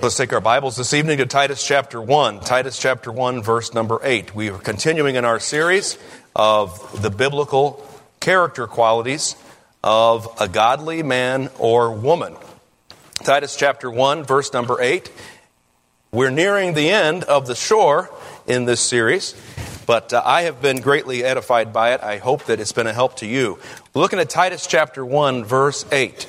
Let's take our Bibles this evening to Titus chapter 1. Titus chapter 1, verse number 8. We are continuing in our series of the biblical character qualities of a godly man or woman. Titus chapter 1, verse number 8. We're nearing the end of the shore in this series, but I have been greatly edified by it. I hope that it's been a help to you. We're looking at Titus chapter 1, verse 8.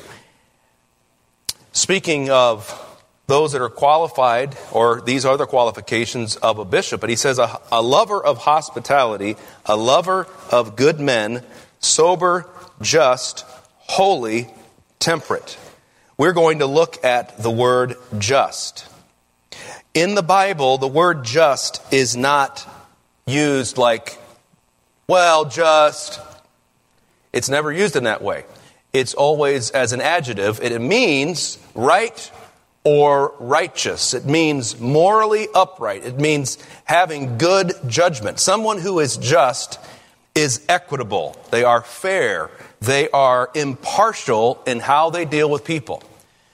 Speaking of those that are qualified, or these are the qualifications of a bishop. But he says, a lover of hospitality, a lover of good men, sober, just, holy, temperate. We're going to look at the word just. In the Bible, the word just is not used like, well, just. It's never used in that way. It's always as an adjective. It means right or righteous. It means morally upright. It means having good judgment. Someone who is just is equitable. They are fair. They are impartial in how they deal with people.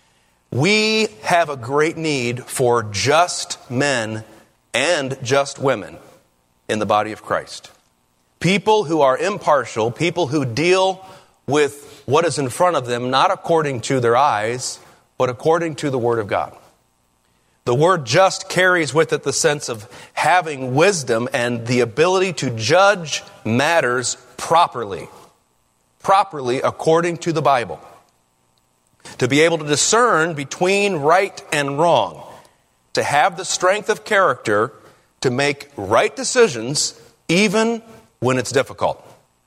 We have a great need for just men and just women in the body of Christ. People who are impartial, people who deal with what is in front of them, not according to their eyes, but according to the Word of God. The word just carries with it the sense of having wisdom and the ability to judge matters properly according to the Bible. To be able to discern between right and wrong. To have the strength of character to make right decisions even when it's difficult.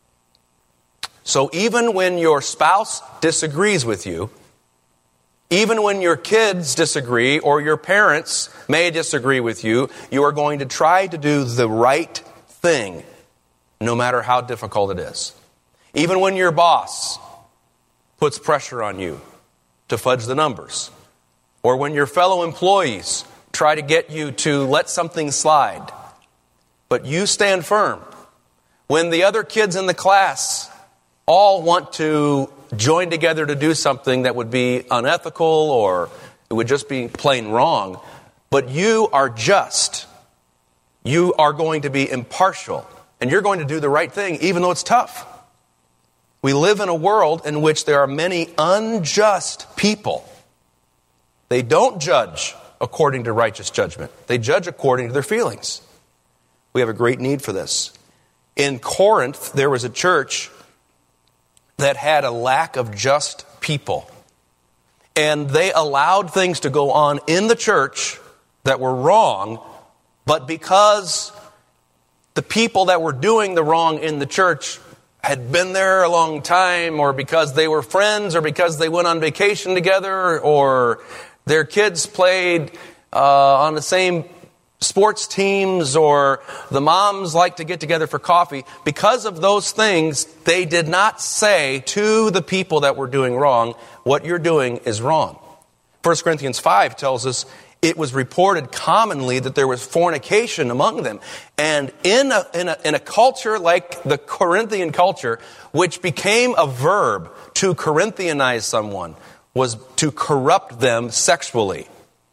So even when your spouse disagrees with you, even when your kids disagree or your parents may disagree with you, you are going to try to do the right thing, no matter how difficult it is. Even when your boss puts pressure on you to fudge the numbers, or when your fellow employees try to get you to let something slide, but you stand firm. When the other kids in the class all want to join together to do something that would be unethical or it would just be plain wrong, but you are just. You are going to be impartial, and you're going to do the right thing even though it's tough. We live in a world in which there are many unjust people. They don't judge according to righteous judgment. They judge according to their feelings. We have a great need for this. In Corinth, there was a church that had a lack of just people. And they allowed things to go on in the church that were wrong, but because the people that were doing the wrong in the church had been there a long time, or because they were friends, or because they went on vacation together, or their kids played on the same sports teams, or the moms like to get together for coffee. Because of those things, they did not say to the people that were doing wrong, what you're doing is wrong. 1 Corinthians 5 tells us it was reported commonly that there was fornication among them. And in a culture like the Corinthian culture, which became a verb to Corinthianize someone, was to corrupt them sexually.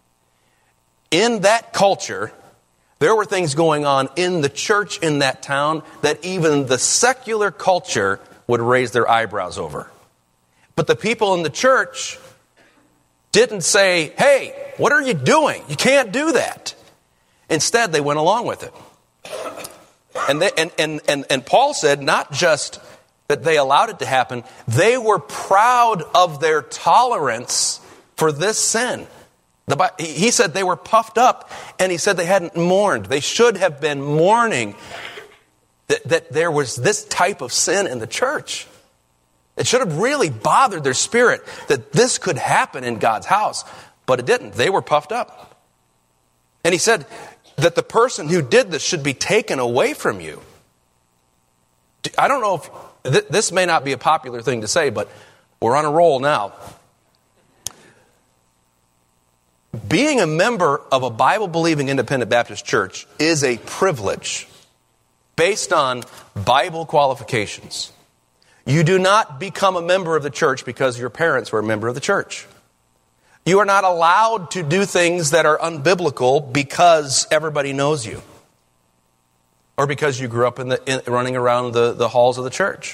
In that culture, there were things going on in the church in that town that even the secular culture would raise their eyebrows over. But the people in the church didn't say, hey, what are you doing? You can't do that. Instead, they went along with it. And Paul said not just that they allowed it to happen, they were proud of their tolerance for this sin. He said they were puffed up, and he said they hadn't mourned. They should have been mourning that there was this type of sin in the church. It should have really bothered their spirit that this could happen in God's house, but it didn't. They were puffed up. And he said that the person who did this should be taken away from you. I don't know if this may not be a popular thing to say, but we're on a roll now. Being a member of a Bible-believing independent Baptist church is a privilege based on Bible qualifications. You do not become a member of the church because your parents were a member of the church. You are not allowed to do things that are unbiblical because everybody knows you, or because you grew up running around the halls of the church.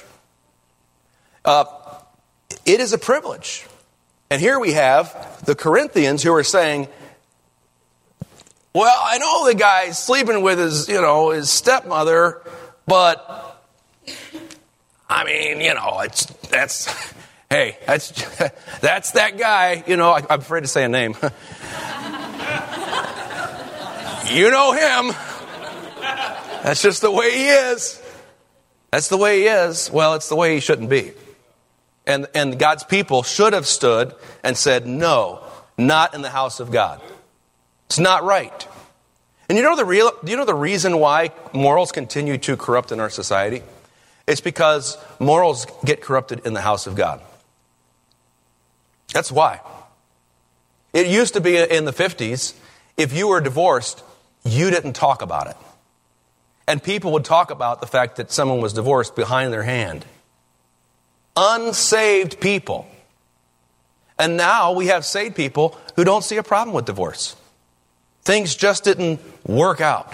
It is a privilege. And here we have the Corinthians who are saying, well, I know the guy's sleeping with his stepmother, but I mean, that's that guy. I'm afraid to say a name. You know him. That's just the way he is. That's the way he is. Well, it's the way he shouldn't be. And God's people should have stood and said, no, not in the house of God. It's not right. And do you know the reason why morals continue to corrupt in our society? It's because morals get corrupted in the house of God. That's why. It used to be in the 50s, if you were divorced, you didn't talk about it. And people would talk about the fact that someone was divorced behind their hand. Unsaved people. And now we have saved people who don't see a problem with divorce. Things just didn't work out.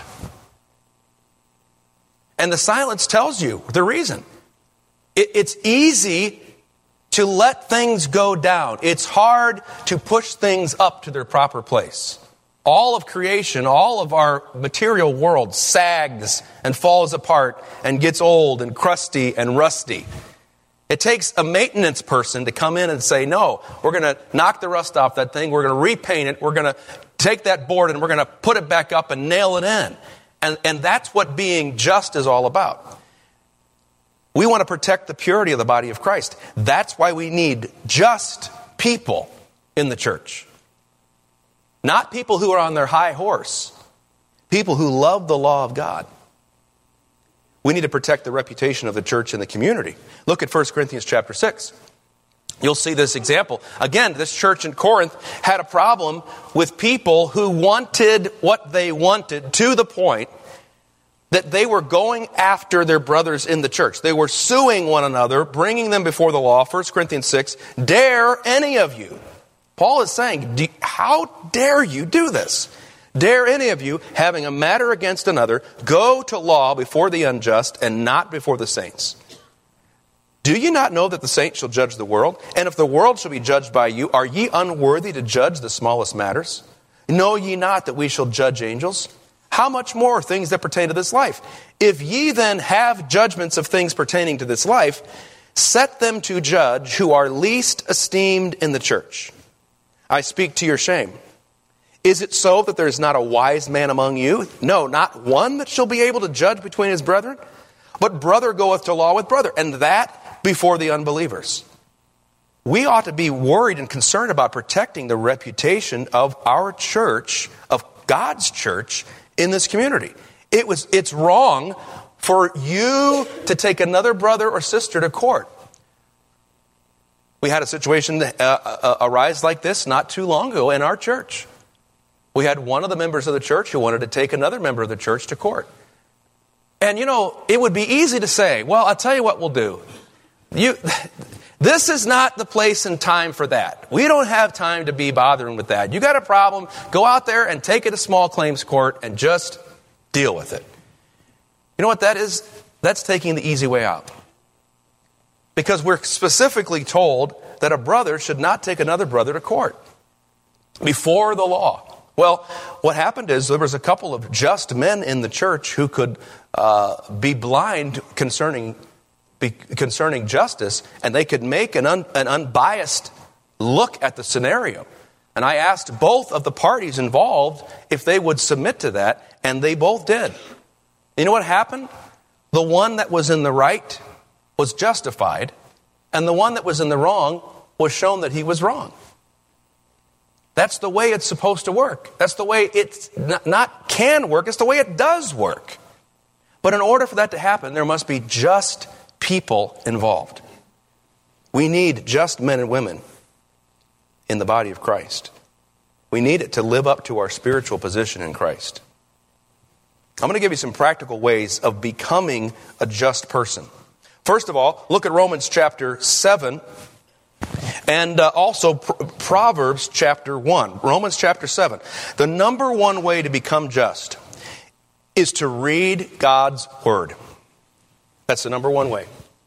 And the silence tells you the reason. It's easy to let things go down. It's hard to push things up to their proper place. All of creation, all of our material world sags and falls apart and gets old and crusty and rusty. It takes a maintenance person to come in and say, no, we're going to knock the rust off that thing. We're going to repaint it. We're going to take that board and we're going to put it back up and nail it in. And that's what being just is all about. We want to protect the purity of the body of Christ. That's why we need just people in the church. Not people who are on their high horse. People who love the law of God. We need to protect the reputation of the church in the community. Look at 1 Corinthians chapter 6. You'll see this example. Again, this church in Corinth had a problem with people who wanted what they wanted to the point that they were going after their brothers in the church. They were suing one another, bringing them before the law. 1 Corinthians 6, dare any of you. Paul is saying, how dare you do this? Dare any of you, having a matter against another, go to law before the unjust and not before the saints? Do you not know that the saints shall judge the world? And if the world shall be judged by you, are ye unworthy to judge the smallest matters? Know ye not that we shall judge angels? How much more things that pertain to this life? If ye then have judgments of things pertaining to this life, set them to judge who are least esteemed in the church. I speak to your shame. Is it so that there is not a wise man among you? No, not one that shall be able to judge between his brethren. But brother goeth to law with brother, and that before the unbelievers. We ought to be worried and concerned about protecting the reputation of our church, of God's church in this community. It's wrong for you to take another brother or sister to court. We had a situation arise like this not too long ago in our church. We had one of the members of the church who wanted to take another member of the church to court. And it would be easy to say, well, I'll tell you what we'll do. This is not the place and time for that. We don't have time to be bothering with that. You got a problem, go out there and take it to small claims court and just deal with it. You know what that is? That's taking the easy way out. Because we're specifically told that a brother should not take another brother to court before the law. Well, what happened is there was a couple of just men in the church who could be blind concerning justice, and they could make an unbiased look at the scenario. And I asked both of the parties involved if they would submit to that, and they both did. You know what happened? The one that was in the right was justified, and the one that was in the wrong was shown that he was wrong. That's the way it's supposed to work. That's the way it's not can work, it's the way it does work. But in order for that to happen, there must be just people involved. We need just men and women in the body of Christ. We need it to live up to our spiritual position in Christ. I'm going to give you some practical ways of becoming a just person. First of all, look at Romans chapter 7 And also Proverbs chapter 1, Romans chapter 7. The number one way to become just is to read God's Word. That's the number one way.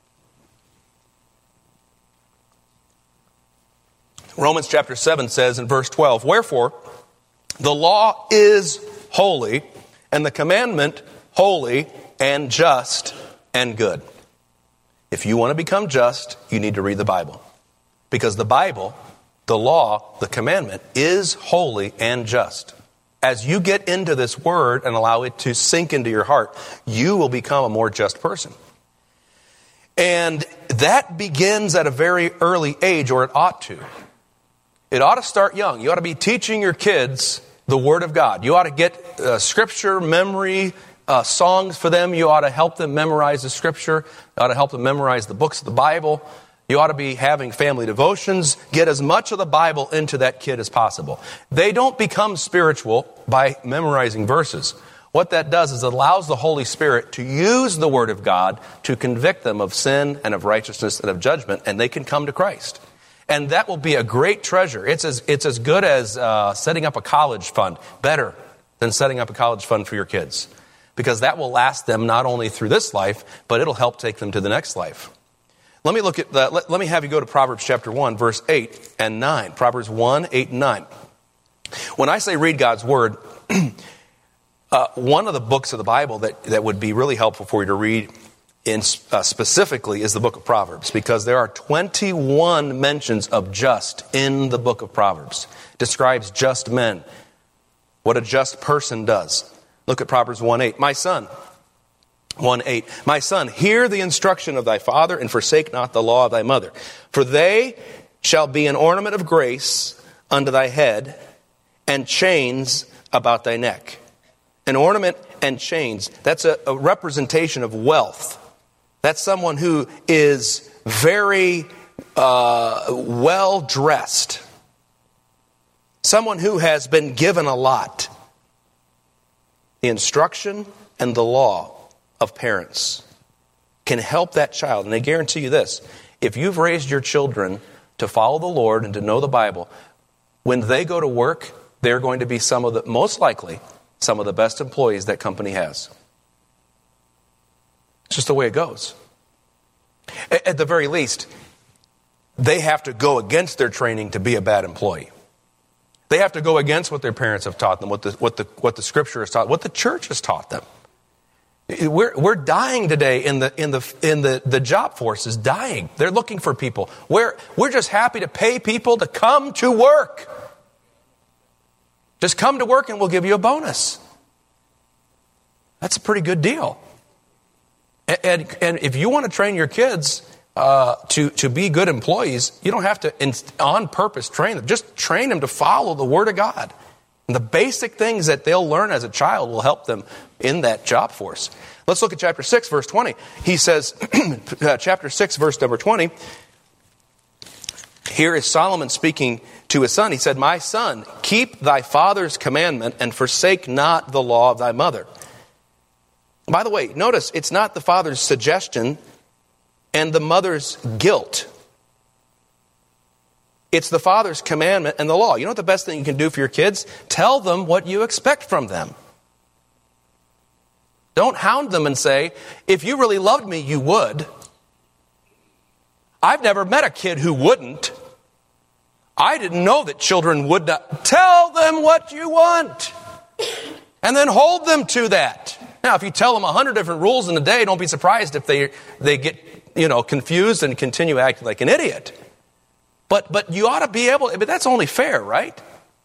Romans chapter 7 says in verse 12, "Wherefore, the law is holy, and the commandment holy and just and good." If you want to become just, you need to read the Bible. Because the Bible, the law, the commandment is holy and just. As you get into this word and allow it to sink into your heart, you will become a more just person. And that begins at a very early age, or it ought to. It ought to start young. You ought to be teaching your kids the Word of God. You ought to get scripture memory songs for them. You ought to help them memorize the scripture. You ought to help them memorize the books of the Bible. You ought to be having family devotions. Get as much of the Bible into that kid as possible. They don't become spiritual by memorizing verses. What that does is it allows the Holy Spirit to use the Word of God to convict them of sin and of righteousness and of judgment, and they can come to Christ. And that will be a great treasure. It's as good as setting up a college fund. Better than setting up a college fund for your kids. Because that will last them not only through this life, but it'll help take them to the next life. Let me look at that. Let me have you go to Proverbs chapter 1, verse 8 and 9. Proverbs 1, 8 and 9. When I say read God's Word, one of the books of the Bible that would be really helpful for you to read specifically is the book of Proverbs, because there are 21 mentions of just in the book of Proverbs. It describes just men, what a just person does. Look at Proverbs 1:8. My son, 1:8. My son, hear the instruction of thy father, and forsake not the law of thy mother. For they shall be an ornament of grace unto thy head, and chains about thy neck. An ornament and chains, that's a representation of wealth. That's someone who is very well dressed. Someone who has been given a lot. The instruction and the law of parents can help that child. And I guarantee you this, if you've raised your children to follow the Lord and to know the Bible, when they go to work, they're going to be most likely, some of the best employees that company has. It's just the way it goes. At the very least, they have to go against their training to be a bad employee. They have to go against what their parents have taught them, what the Scripture has taught, what the church has taught them. We're dying today in the job force is dying. They're looking for people. We're just happy to pay people to come to work. Just come to work and we'll give you a bonus. That's a pretty good deal. And if you want to train your kids to be good employees, you don't have to on purpose train them. Just train them to follow the Word of God. And the basic things that they'll learn as a child will help them in that job force. Let's look at chapter 6, verse 20. He says, chapter 6, verse number 20, here is Solomon speaking to his son. He said, my son, keep thy father's commandment and forsake not the law of thy mother. By the way, notice it's not the father's suggestion and the mother's guilt. It's the father's commandment and the law. You know what the best thing you can do for your kids? Tell them what you expect from them. Don't hound them and say, if you really loved me, you would. I've never met a kid who wouldn't. I didn't know that children would not. Tell them what you want. And then hold them to that. Now, if you tell them 100 different rules in a day, don't be surprised if they get, confused and continue acting like an idiot. But you ought to be able, but that's only fair, right?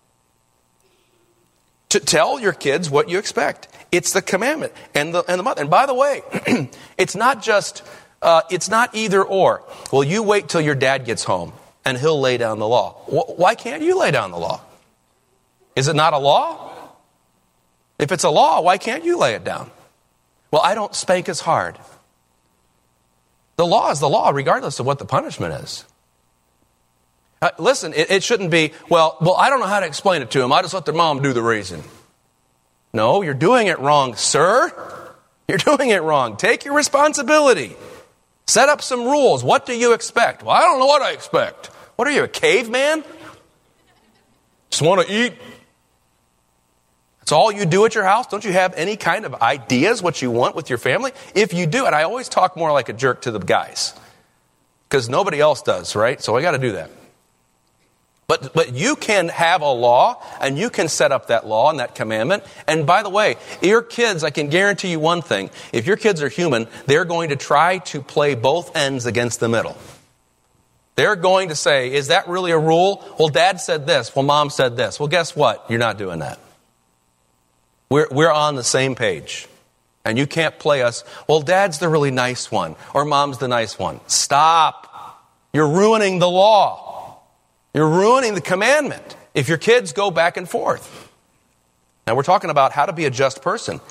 To tell your kids what you expect. It's the commandment and the mother. And by the way, it's not just, it's not either or. Well, you wait till your dad gets home and he'll lay down the law. Why can't you lay down the law? Is it not a law? If it's a law, why can't you lay it down? Well, I don't spank as hard. The law is the law, regardless of what the punishment is. Listen, it shouldn't be, well, I don't know how to explain it to them. I just let their mom do the raising. No, you're doing it wrong, sir. You're doing it wrong. Take your responsibility. Set up some rules. What do you expect? Well, I don't know what I expect. What are you, a caveman? Just want to eat. That's all you do at your house? Don't you have any kind of ideas what you want with your family? If you do, and I always talk more like a jerk to the guys, because nobody else does, right? So I got to do that. But you can have a law, and you can set up that law and that commandment. And by the way, your kids, I can guarantee you one thing. If your kids are human, they're going to try to play both ends against the middle. They're going to say, is that really a rule? Well, Dad said this. Well, Mom said this. Well, guess what? You're not doing that. We're on the same page. And you can't play us, well, Dad's the really nice one, or Mom's the nice one. Stop. You're ruining the law. You're ruining the commandment if your kids go back and forth. Now, we're talking about how to be a just person.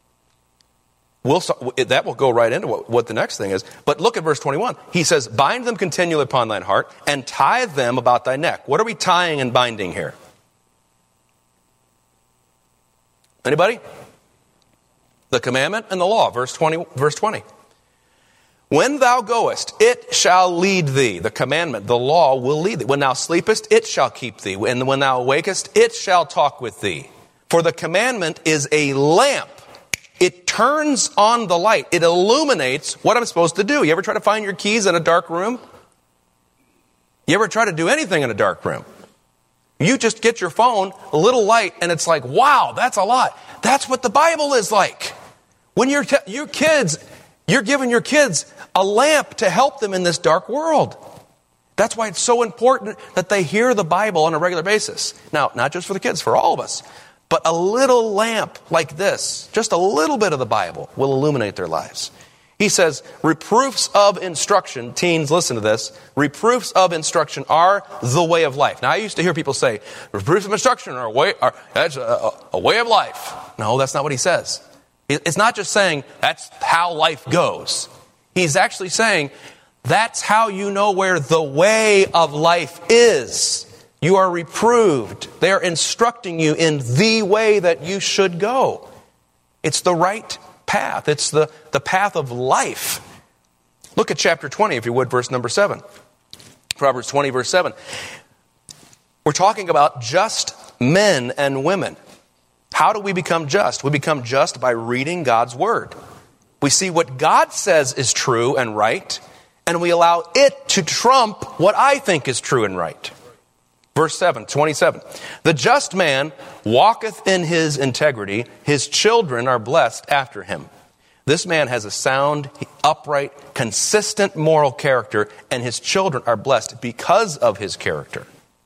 That will go right into what the next thing is. But look at verse 21. He says, bind them continually upon thine heart, and tie them about thy neck. What are we tying and binding here? Anybody? The commandment and the law, verse 20. When thou goest, it shall lead thee. The commandment, the law will lead thee. When thou sleepest, it shall keep thee. And when thou awakest, it shall talk with thee. For the commandment is a lamp. It turns on the light. It illuminates what I'm supposed to do. You ever try to find your keys in a dark room? You ever try to do anything in a dark room? You just get your phone, a little light, and it's like, wow, that's a lot. That's what the Bible is like. When your kids, you're giving your kids a lamp to help them in this dark world. That's why it's so important that they hear the Bible on a regular basis. Now, not just for the kids, for all of us. But a little lamp like this, just a little bit of the Bible, will illuminate their lives. He says, reproofs of instruction, teens, listen to this, reproofs of instruction are the way of life. Now, I used to hear people say, reproofs of instruction that's a way of life. No, that's not what he says. It's not just saying that's how life goes. He's actually saying that's how you know where the way of life is. You are reproved. They are instructing you in the way that you should go. It's the right path. It's the path of life. Look at chapter 20, if you would, verse number 7. Proverbs 20, verse 7. We're talking about just men and women. How do we become just? We become just by reading God's word. We see what God says is true and right, and we allow it to trump what I think is true and right. Verse 27. The just man walketh in his integrity. His children are blessed after him. This man has a sound, upright, consistent moral character, and his children are blessed because of his character.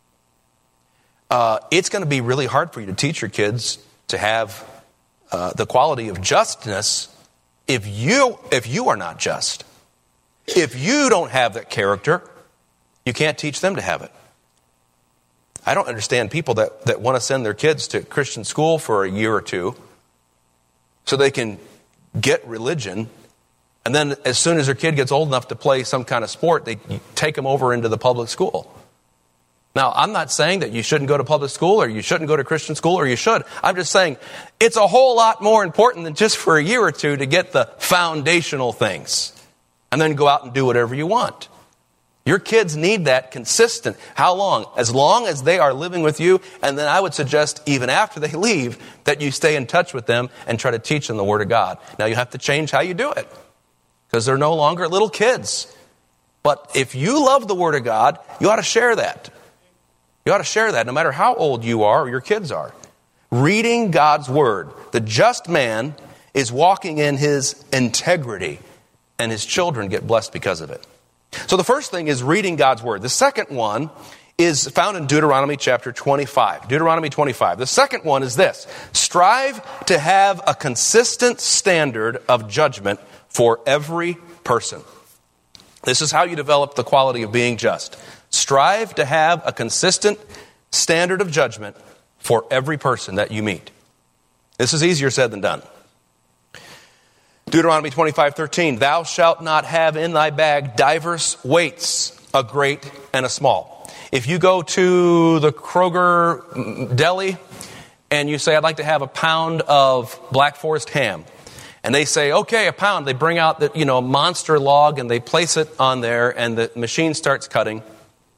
It's going to be really hard for you to teach your kids to have the quality of justness if you are not just. If you don't have that character, you can't teach them to have it. I don't understand people that want to send their kids to Christian school for a year or two so they can get religion, and then as soon as their kid gets old enough to play some kind of sport, they take them over into the public school. Now, I'm not saying that you shouldn't go to public school or you shouldn't go to Christian school, or you should. I'm just saying it's a whole lot more important than just for a year or two to get the foundational things and then go out and do whatever you want. Your kids need that consistent. How long? As long as they are living with you, and then I would suggest even after they leave that you stay in touch with them and try to teach them the Word of God. Now you have to change how you do it because they're no longer little kids. But if you love the Word of God, you ought to share that. You ought to share that no matter how old you are or your kids are. Reading God's Word. The just man is walking in his integrity, and his children get blessed because of it. So the first thing is reading God's Word. The second one is found in Deuteronomy chapter 25. Deuteronomy 25. The second one is this. Strive to have a consistent standard of judgment for every person. This is how you develop the quality of being just. Strive to have a consistent standard of judgment for every person that you meet. This is easier said than done. Deuteronomy 25:13, thou shalt not have in thy bag diverse weights, a great and a small. If you go to the Kroger deli and you say, I'd like to have a pound of Black Forest ham, and they say, okay, a pound, they bring out a monster log and they place it on there and the machine starts cutting.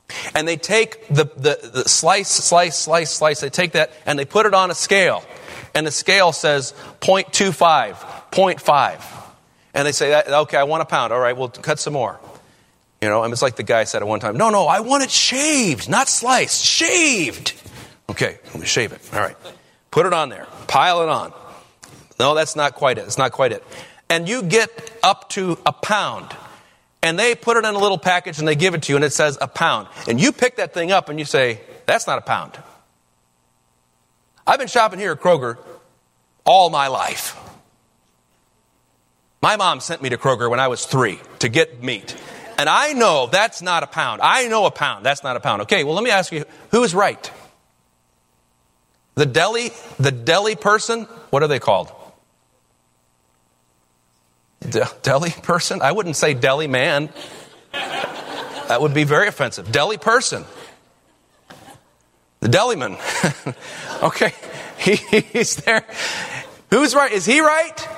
And they take the slice, they take that and they put it on a scale. And the scale says 0.25, 0.5. And they say, okay, I want a pound. All right, we'll cut some more. And it's like the guy said at one time, no, I want it shaved, not sliced, shaved. Okay, let me shave it. All right. Put it on there. Pile it on. No, that's not quite it. It's not quite it. And you get up to a pound. And they put it in a little package and they give it to you and it says a pound. And you pick that thing up and you say, that's not a pound. I've been shopping here at Kroger all my life. My mom sent me to Kroger when I was 3 to get meat. And I know that's not a pound. I know a pound. That's not a pound. Okay, well, let me ask you, who's right? The deli person, what are they called? Deli person? I wouldn't say deli man. That would be very offensive. Deli person. The deliman. Okay, he's there. Who's right? Is he right?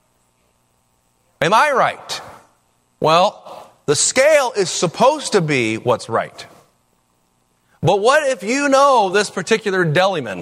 Am I right? Well, the scale is supposed to be what's right. But what if you know this particular deliman?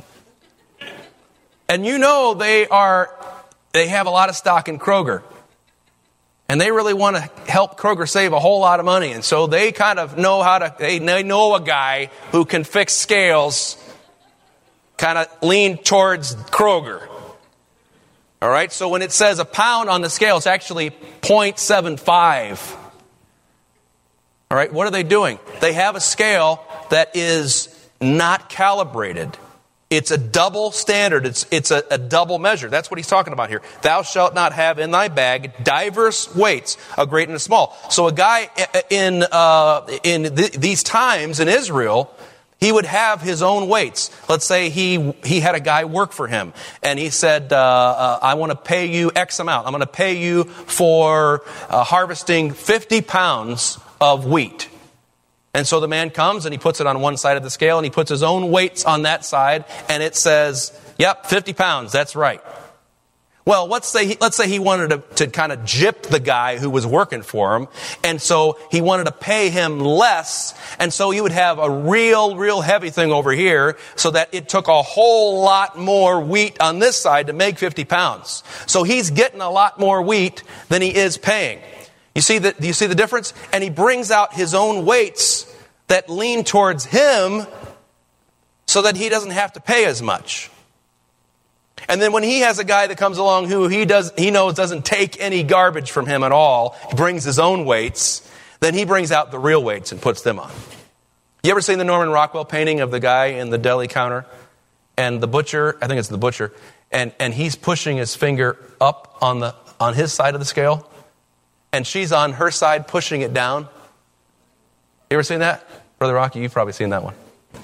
And you know they have a lot of stock in Kroger. And they really want to help Kroger save a whole lot of money. And so they kind of know they know a guy who can fix scales, kind of lean towards Kroger. All right, so when it says a pound on the scale, it's actually 0.75. All right, what are they doing? They have a scale that is not calibrated. It's a double standard. It's a double measure. That's what he's talking about here. Thou shalt not have in thy bag diverse weights, a great and a small. So a guy in these times in Israel, he would have his own weights. Let's say he had a guy work for him, and he said, I want to pay you X amount. I'm going to pay you for harvesting 50 pounds of wheat. And so the man comes and he puts it on one side of the scale and he puts his own weights on that side and it says, yep, 50 pounds, that's right. Well, let's say he wanted to kind of gyp the guy who was working for him, and so he wanted to pay him less, and so he would have a real heavy thing over here so that it took a whole lot more wheat on this side to make 50 pounds. So he's getting a lot more wheat than he is paying. Do you see the difference? And he brings out his own weights that lean towards him so that he doesn't have to pay as much. And then when he has a guy that comes along who he knows doesn't take any garbage from him at all, he brings his own weights, then he brings out the real weights and puts them on. You ever seen the Norman Rockwell painting of the guy in the deli counter? And the butcher, I think it's the butcher, and he's pushing his finger up on his side of the scale, and she's on her side pushing it down. You ever seen that? Brother Rocky, you've probably seen that one.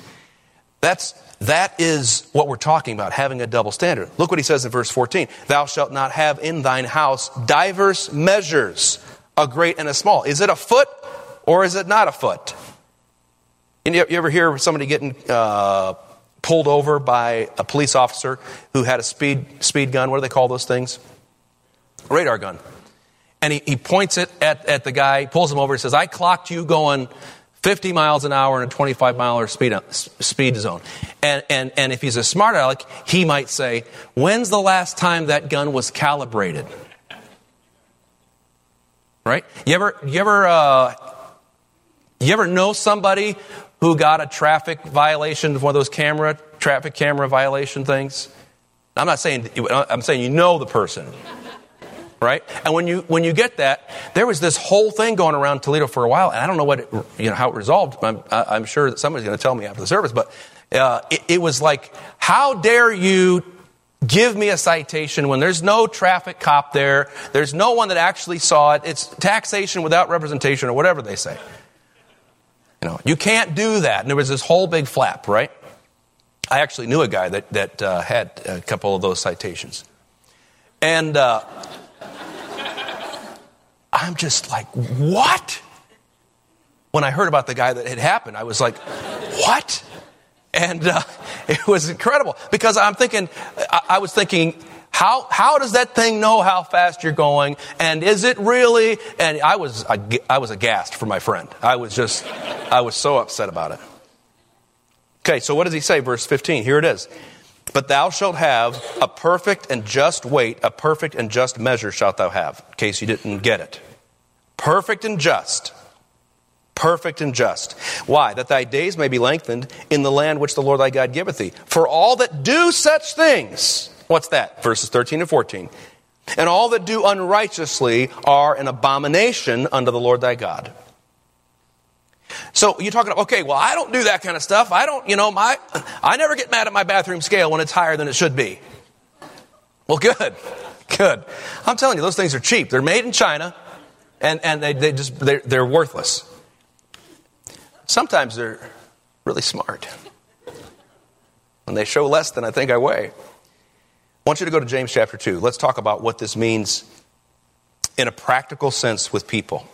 That is what we're talking about, having a double standard. Look what he says in verse 14. Thou shalt not have in thine house diverse measures, a great and a small. Is it a foot or is it not a foot? You ever hear somebody getting pulled over by a police officer who had a speed gun? What do they call those things? A radar gun. And he points it at the guy, pulls him over, and says, I clocked you going 50 miles an hour in a 25-mile speed zone. And if he's a smart aleck, he might say, when's the last time that gun was calibrated? Right? You ever know somebody who got a traffic violation, one of those traffic camera violation things? I'm saying you know the person. Right? And when you get that, there was this whole thing going around Toledo for a while, and I don't know how it resolved. I'm sure that somebody's going to tell me after the service, but it was like, how dare you give me a citation when there's no traffic cop there, there's no one that actually saw it, it's taxation without representation or whatever they say. You can't do that. And there was this whole big flap, right? I actually knew a guy that had a couple of those citations. And I'm just like, what? When I heard about the guy that had happened, I was like, what? And it was incredible because I was thinking, How does that thing know how fast you're going? And is it really? And I was aghast for my friend. I was so upset about it. Okay, so what does he say? Verse 15, here it is. But thou shalt have a perfect and just weight, a perfect and just measure shalt thou have, in case you didn't get it. Perfect and just. Perfect and just. Why? That thy days may be lengthened in the land which the Lord thy God giveth thee. For all that do such things, what's that? Verses 13 and 14. And all that do unrighteously are an abomination unto the Lord thy God. So you're talking, okay, well, I don't do that kind of stuff. I never get mad at my bathroom scale when it's higher than it should be. Well, good. I'm telling you, those things are cheap. They're made in China, and they're worthless. Sometimes they're really smart. When they show less than I think I weigh. I want you to go to James chapter 2. Let's talk about what this means in a practical sense with people.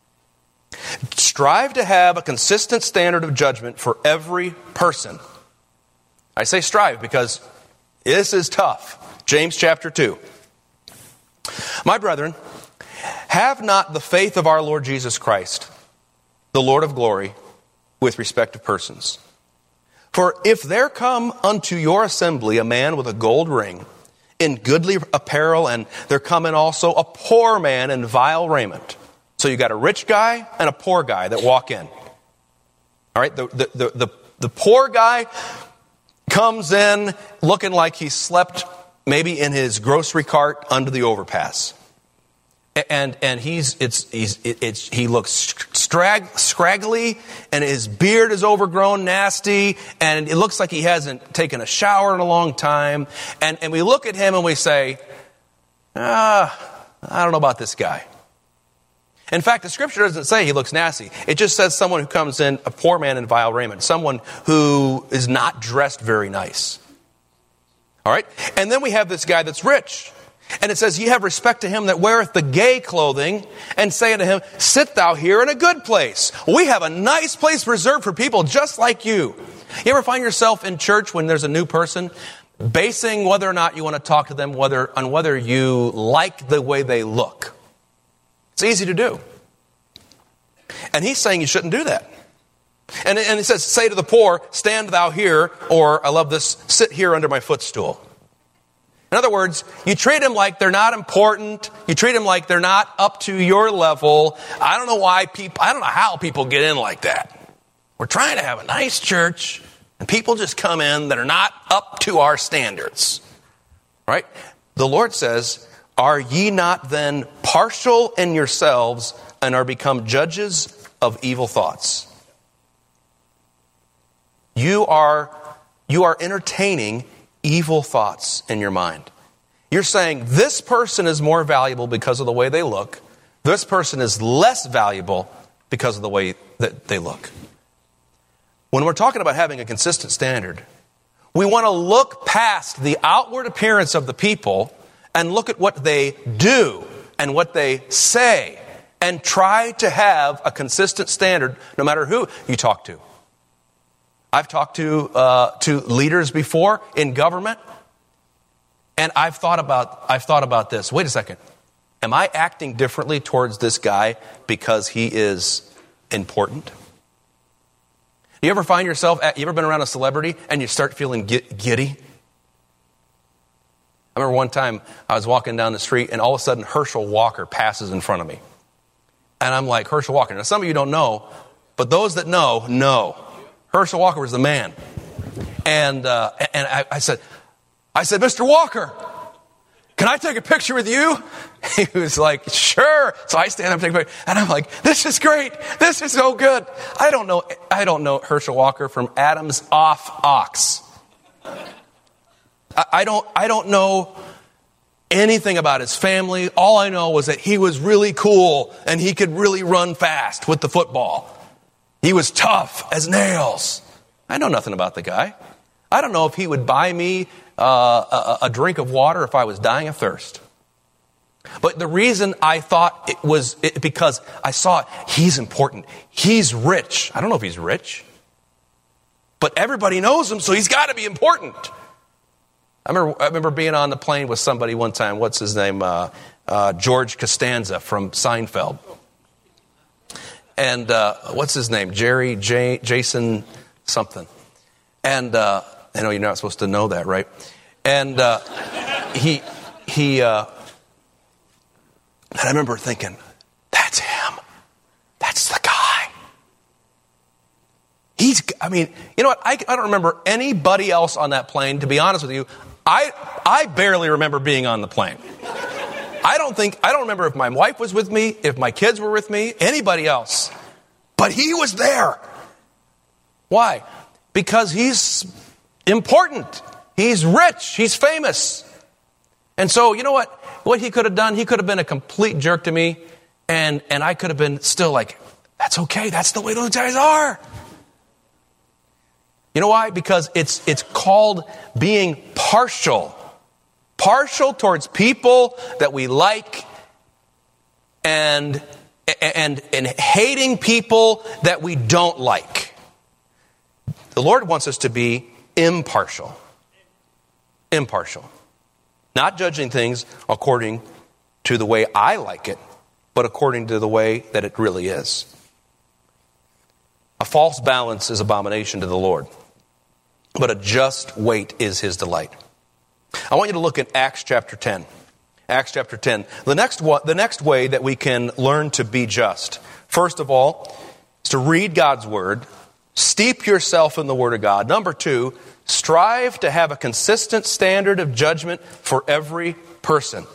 Strive to have a consistent standard of judgment for every person. I say strive because this is tough. James chapter 2. My brethren, have not the faith of our Lord Jesus Christ, the Lord of glory, with respect to persons. For if there come unto your assembly a man with a gold ring, in goodly apparel, and there come in also a poor man in vile raiment. So you got a rich guy and a poor guy that walk in. All right, the poor guy comes in looking like he slept maybe in his grocery cart under the overpass. And he looks scraggly, and his beard is overgrown, nasty, and it looks like he hasn't taken a shower in a long time. And we look at him and we say, I don't know about this guy. In fact, the scripture doesn't say he looks nasty. It just says someone who comes in, a poor man in vile raiment, someone who is not dressed very nice. All right? And then we have this guy that's rich. And it says, ye have respect to him that weareth the gay clothing, and say unto him, sit thou here in a good place. We have a nice place reserved for people just like you. You ever find yourself in church when there's a new person, basing whether or not you want to talk to them on whether you like the way they look? It's easy to do. And he's saying you shouldn't do that. And he says, say to the poor, stand thou here, or I love this, sit here under my footstool. In other words, you treat them like they're not important. You treat them like they're not up to your level. I don't know how people get in like that. We're trying to have a nice church, and people just come in that are not up to our standards. Right? The Lord says, are ye not then partial in yourselves, and are become judges of evil thoughts? You are entertaining evil thoughts in your mind. You're saying this person is more valuable because of the way they look. This person is less valuable because of the way that they look. When we're talking about having a consistent standard, we want to look past the outward appearance of the people and look at what they do and what they say and try to have a consistent standard no matter who you talk to. I've talked to leaders before in government, and I've thought about this. Wait a second. Am I acting differently towards this guy because he is important? You ever find yourself, you ever been around a celebrity and you start feeling giddy? I remember one time I was walking down the street and all of a sudden Herschel Walker passes in front of me. And I'm like, Herschel Walker. Now some of you don't know, but those that know. Herschel Walker was the man. And I said, Mr. Walker, can I take a picture with you? He was like, sure. So I stand up and take a picture. And I'm like, this is great. This is so good. I don't know Herschel Walker from Adam's off ox. I don't know anything about his family. All I know was that he was really cool and he could really run fast with the football. He was tough as nails. I know nothing about the guy. I don't know if he would buy me a drink of water if I was dying of thirst. But the reason I thought it was because I saw he's important. He's rich. I don't know if he's rich. But everybody knows him, so he's got to be important. I remember being on the plane with somebody one time. What's his name? George Costanza from Seinfeld. And what's his name? Jason something. And I know you're not supposed to know that, right? And and I remember thinking, that's him. That's the guy. You know what? I don't remember anybody else on that plane, to be honest with you. I barely remember being on the plane. I don't remember if my wife was with me, if my kids were with me, anybody else. But he was there. Why? Because he's important. He's rich. He's famous. And so, you know what? What he could have done, he could have been a complete jerk to me, and I could have been still like, that's okay. That's the way those guys are. You know why? Because it's called being partial. Partial towards people that we like and hating people that we don't like. The Lord wants us to be impartial. Impartial. Not judging things according to the way I like it, but according to the way that it really is. A false balance is abomination to the Lord, but a just weight is his delight. I want you to look at Acts chapter 10. Acts chapter 10. The next way that we can learn to be just, first of all, is to read God's word, steep yourself in the word of God. Number 2, strive to have a consistent standard of judgment for every person.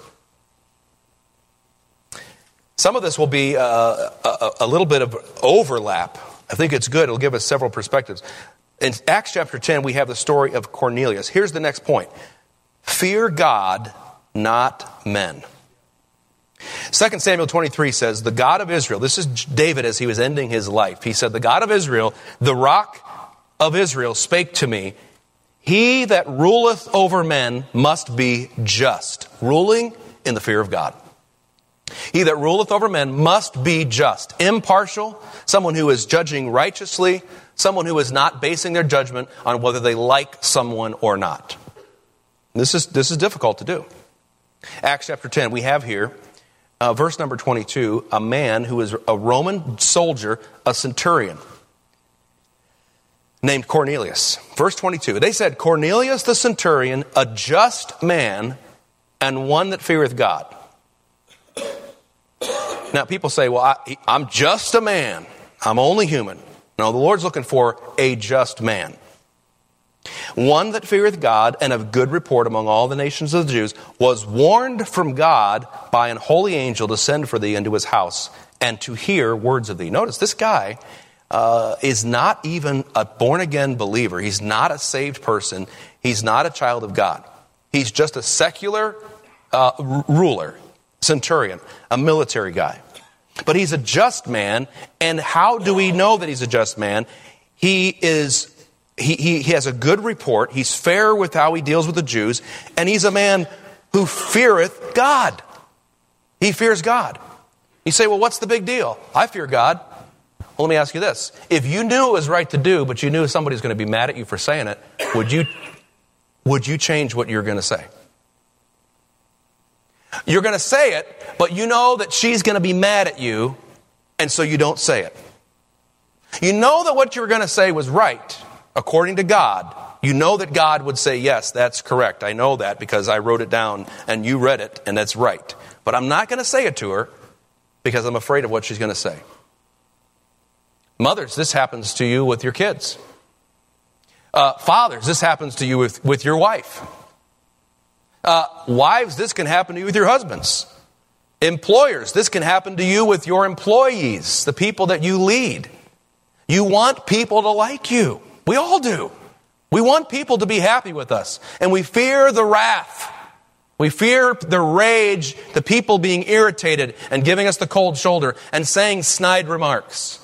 Some of this will be a little bit of overlap. I think it's good. It'll give us several perspectives. In Acts chapter 10, we have the story of Cornelius. Here's the next point. Fear God, not men. 2 Samuel 23 says, the God of Israel, this is David as he was ending his life. He said, the God of Israel, the rock of Israel, spake to me, he that ruleth over men must be just, ruling in the fear of God. He that ruleth over men must be just, impartial, someone who is judging righteously, someone who is not basing their judgment on whether they like someone or not. This is difficult to do. Acts chapter 10, we have here, verse number 22, a man who is a Roman soldier, a centurion, named Cornelius. Verse 22, they said, Cornelius the centurion, a just man, and one that feareth God. Now people say, well, I'm just a man. I'm only human. No, the Lord's looking for a just man. One that feareth God and of good report among all the nations of the Jews, was warned from God by an holy angel to send for thee into his house and to hear words of thee. Notice this guy is not even a born-again believer. He's not a saved person. He's not a child of God. He's just a secular ruler, centurion, a military guy. But he's a just man, and how do we know that he's a just man? He has a good report. He's fair with how he deals with the Jews, and he's a man who feareth God. He fears God. You say, well, what's the big deal? I fear God. Well, let me ask you this. If you knew it was right to do, but you knew somebody's going to be mad at you for saying it, would you change what you're going to say? You're going to say it, but you know that she's going to be mad at you, and so you don't say it. You know that what you were going to say was right, according to God. You know that God would say, yes, that's correct. I know that because I wrote it down, and you read it, and that's right. But I'm not going to say it to her because I'm afraid of what she's going to say. Mothers, this happens to you with your kids. Fathers, this happens to you with your wife. Wives, this can happen to you with your husbands. Employers, this can happen to you with your employees, the people that you lead. You want people to like you. We all do. We want people to be happy with us. And we fear the wrath. We fear the rage, the people being irritated and giving us the cold shoulder and saying snide remarks.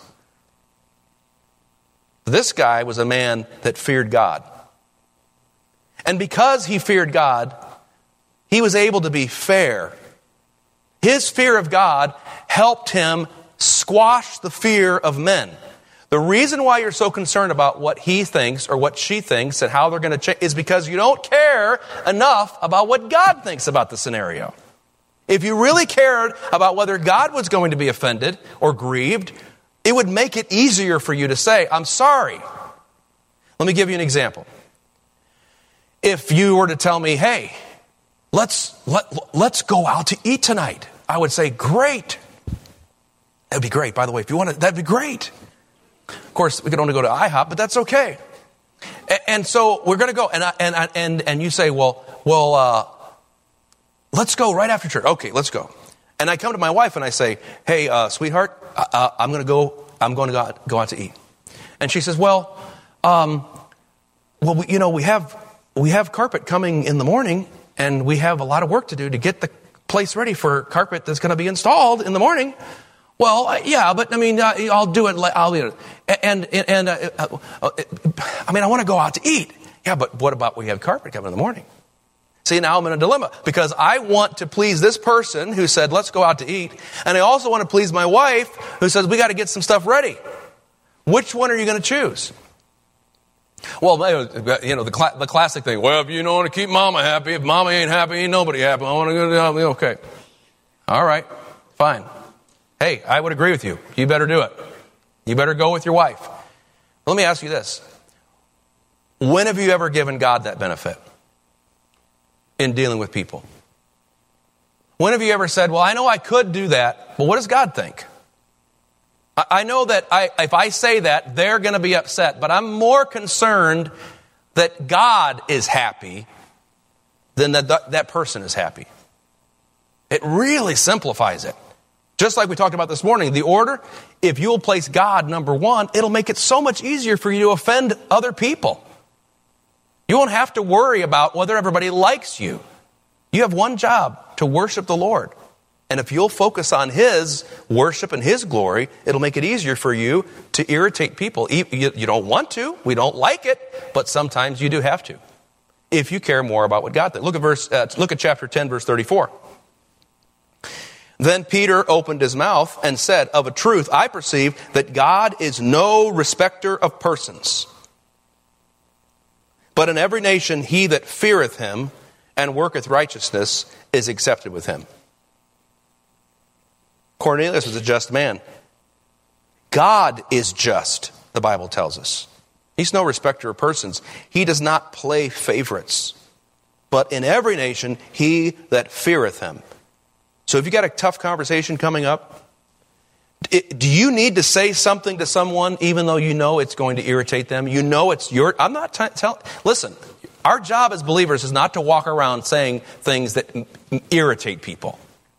This guy was a man that feared God. And because he feared God, he was able to be fair. His fear of God helped him squash the fear of men. The reason why you're so concerned about what he thinks or what she thinks and how they're going to change is because you don't care enough about what God thinks about the scenario. If you really cared about whether God was going to be offended or grieved, it would make it easier for you to say, I'm sorry. Let me give you an example. If you were to tell me, hey, let's go out to eat tonight, I would say, great. That'd be great. By the way, if you want to, that'd be great. Of course, we could only go to IHOP, but that's okay. And so we're going to go. And you say, well, let's go right after church. Okay, let's go. And I come to my wife and I say, hey, sweetheart, I'm going to go out to eat. And she says, we have carpet coming in the morning, and we have a lot of work to do to get the place ready for carpet that's going to be installed in the morning. Well, yeah, but I mean, I'll do it. I want to go out to eat. Yeah, but what about we have carpet coming in the morning? See, now I'm in a dilemma because I want to please this person who said, let's go out to eat. And I also want to please my wife who says, we got to get some stuff ready. Which one are you going to choose? Well, the classic thing. Well, if you don't want to keep mama happy, if mama ain't happy, ain't nobody happy. I want to go to, okay. All right, fine. Hey, I would agree with you. You better do it. You better go with your wife. Let me ask you this. When have you ever given God that benefit in dealing with people? When have you ever said, well, I know I could do that, but what does God think? I know that if I say that, they're going to be upset, but I'm more concerned that God is happy than that person is happy. It really simplifies it. Just like we talked about this morning, the order, if you'll place God number one, it'll make it so much easier for you to offend other people. You won't have to worry about whether everybody likes you. You have one job, to worship the Lord. And if you'll focus on His worship and His glory, it'll make it easier for you to irritate people. You don't want to, we don't like it, but sometimes you do have to. If you care more about what God thinks. Look at chapter 10, verse 34. Then Peter opened his mouth and said, of a truth, I perceive that God is no respecter of persons. But in every nation he that feareth him and worketh righteousness is accepted with him. Cornelius was a just man. God is just, the Bible tells us. He's no respecter of persons. He does not play favorites. But in every nation he that feareth him. So if you got a tough conversation coming up, do you need to say something to someone even though you know it's going to irritate them? You know it's your... I'm not telling... Listen, our job as believers is not to walk around saying things that irritate people.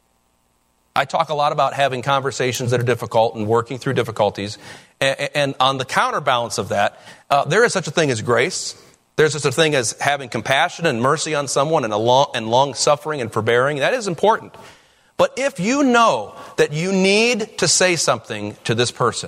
I talk a lot about having conversations that are difficult and working through difficulties. And on the counterbalance of that, there is such a thing as grace. There's such a thing as having compassion and mercy on someone and long suffering and forbearing. That is important. But if you know that you need to say something to this person,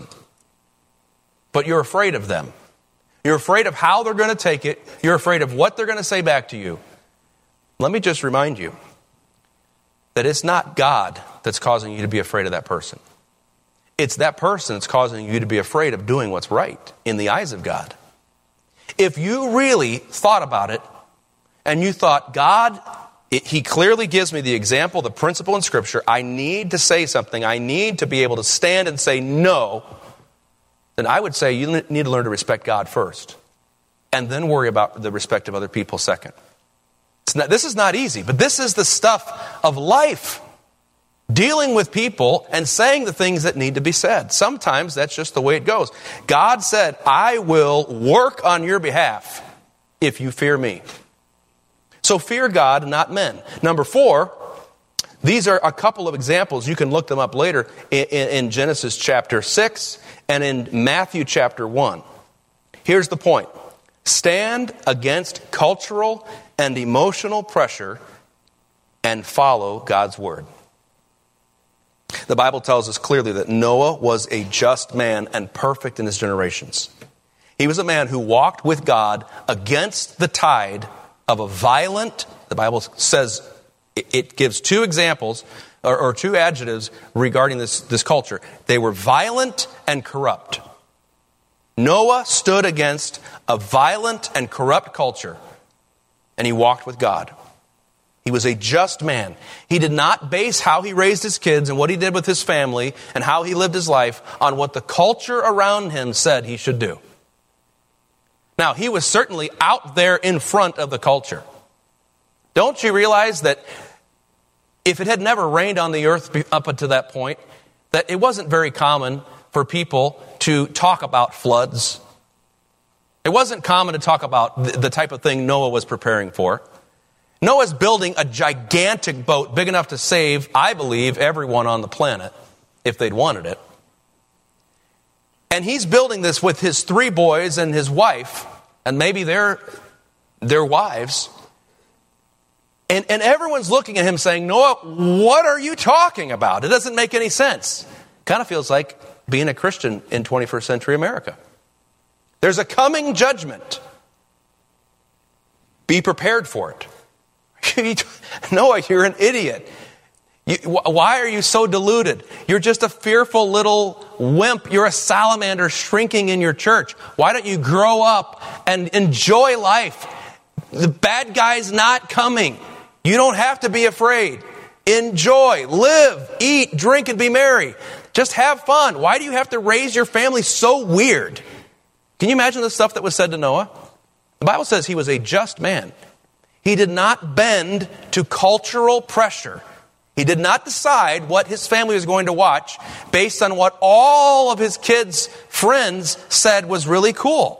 but you're afraid of them, you're afraid of how they're going to take it, you're afraid of what they're going to say back to you, let me just remind you that it's not God that's causing you to be afraid of that person. It's that person that's causing you to be afraid of doing what's right in the eyes of God. If you really thought about it and you thought, God, He clearly gives me the example, the principle in Scripture. I need to say something. I need to be able to stand and say no. Then I would say you need to learn to respect God first. And then worry about the respect of other people second. This is not easy, but this is the stuff of life. Dealing with people and saying the things that need to be said. Sometimes that's just the way it goes. God said, I will work on your behalf if you fear me. So fear God, not men. Number 4, these are a couple of examples. You can look them up later in Genesis chapter 6 and in Matthew chapter 1. Here's the point. Stand against cultural and emotional pressure and follow God's word. The Bible tells us clearly that Noah was a just man and perfect in his generations. He was a man who walked with God against the tide of a violent, the Bible says, it gives 2 examples or 2 adjectives regarding this culture. They were violent and corrupt. Noah stood against a violent and corrupt culture, and he walked with God. He was a just man. He did not base how he raised his kids and what he did with his family and how he lived his life on what the culture around him said he should do. Now, he was certainly out there in front of the culture. Don't you realize that if it had never rained on the earth up until that point, that it wasn't very common for people to talk about floods? It wasn't common to talk about the type of thing Noah was preparing for. Noah's building a gigantic boat big enough to save, I believe, everyone on the planet if they'd wanted it. And he's building this with his 3 boys and his wife, and maybe their wives. And everyone's looking at him saying, Noah, what are you talking about? It doesn't make any sense. Kind of feels like being a Christian in 21st century America. There's a coming judgment. Be prepared for it. Noah, you're an idiot. Why are you so deluded? You're just a fearful little wimp. You're a salamander shrinking in your church. Why don't you grow up and enjoy life? The bad guy's not coming. You don't have to be afraid. Enjoy, live, eat, drink, and be merry. Just have fun. Why do you have to raise your family so weird? Can you imagine the stuff that was said to Noah? The Bible says he was a just man. He did not bend to cultural pressure. He did not decide what his family was going to watch based on what all of his kids' friends said was really cool.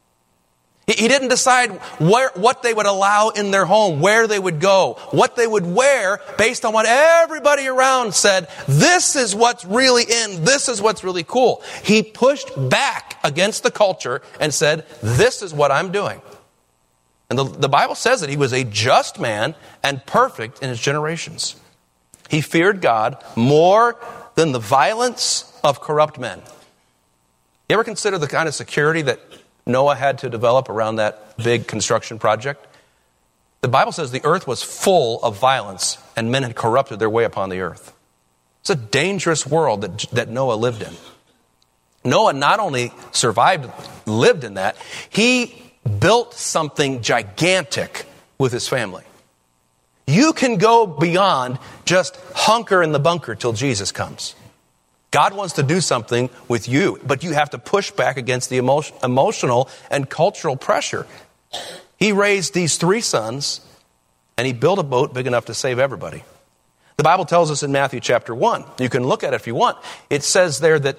He didn't decide what they would allow in their home, where they would go, what they would wear based on what everybody around said. This is what's really in. This is what's really cool. He pushed back against the culture and said, this is what I'm doing. And the Bible says that he was a just man and perfect in his generations. He feared God more than the violence of corrupt men. You ever consider the kind of security that Noah had to develop around that big construction project? The Bible says the earth was full of violence and men had corrupted their way upon the earth. It's a dangerous world that Noah lived in. Noah not only survived, lived in that, he built something gigantic with his family. You can go beyond just hunker in the bunker till Jesus comes. God wants to do something with you, but you have to push back against the emotional and cultural pressure. He raised these 3 sons, and he built a boat big enough to save everybody. The Bible tells us in Matthew chapter 1, you can look at it if you want, it says there that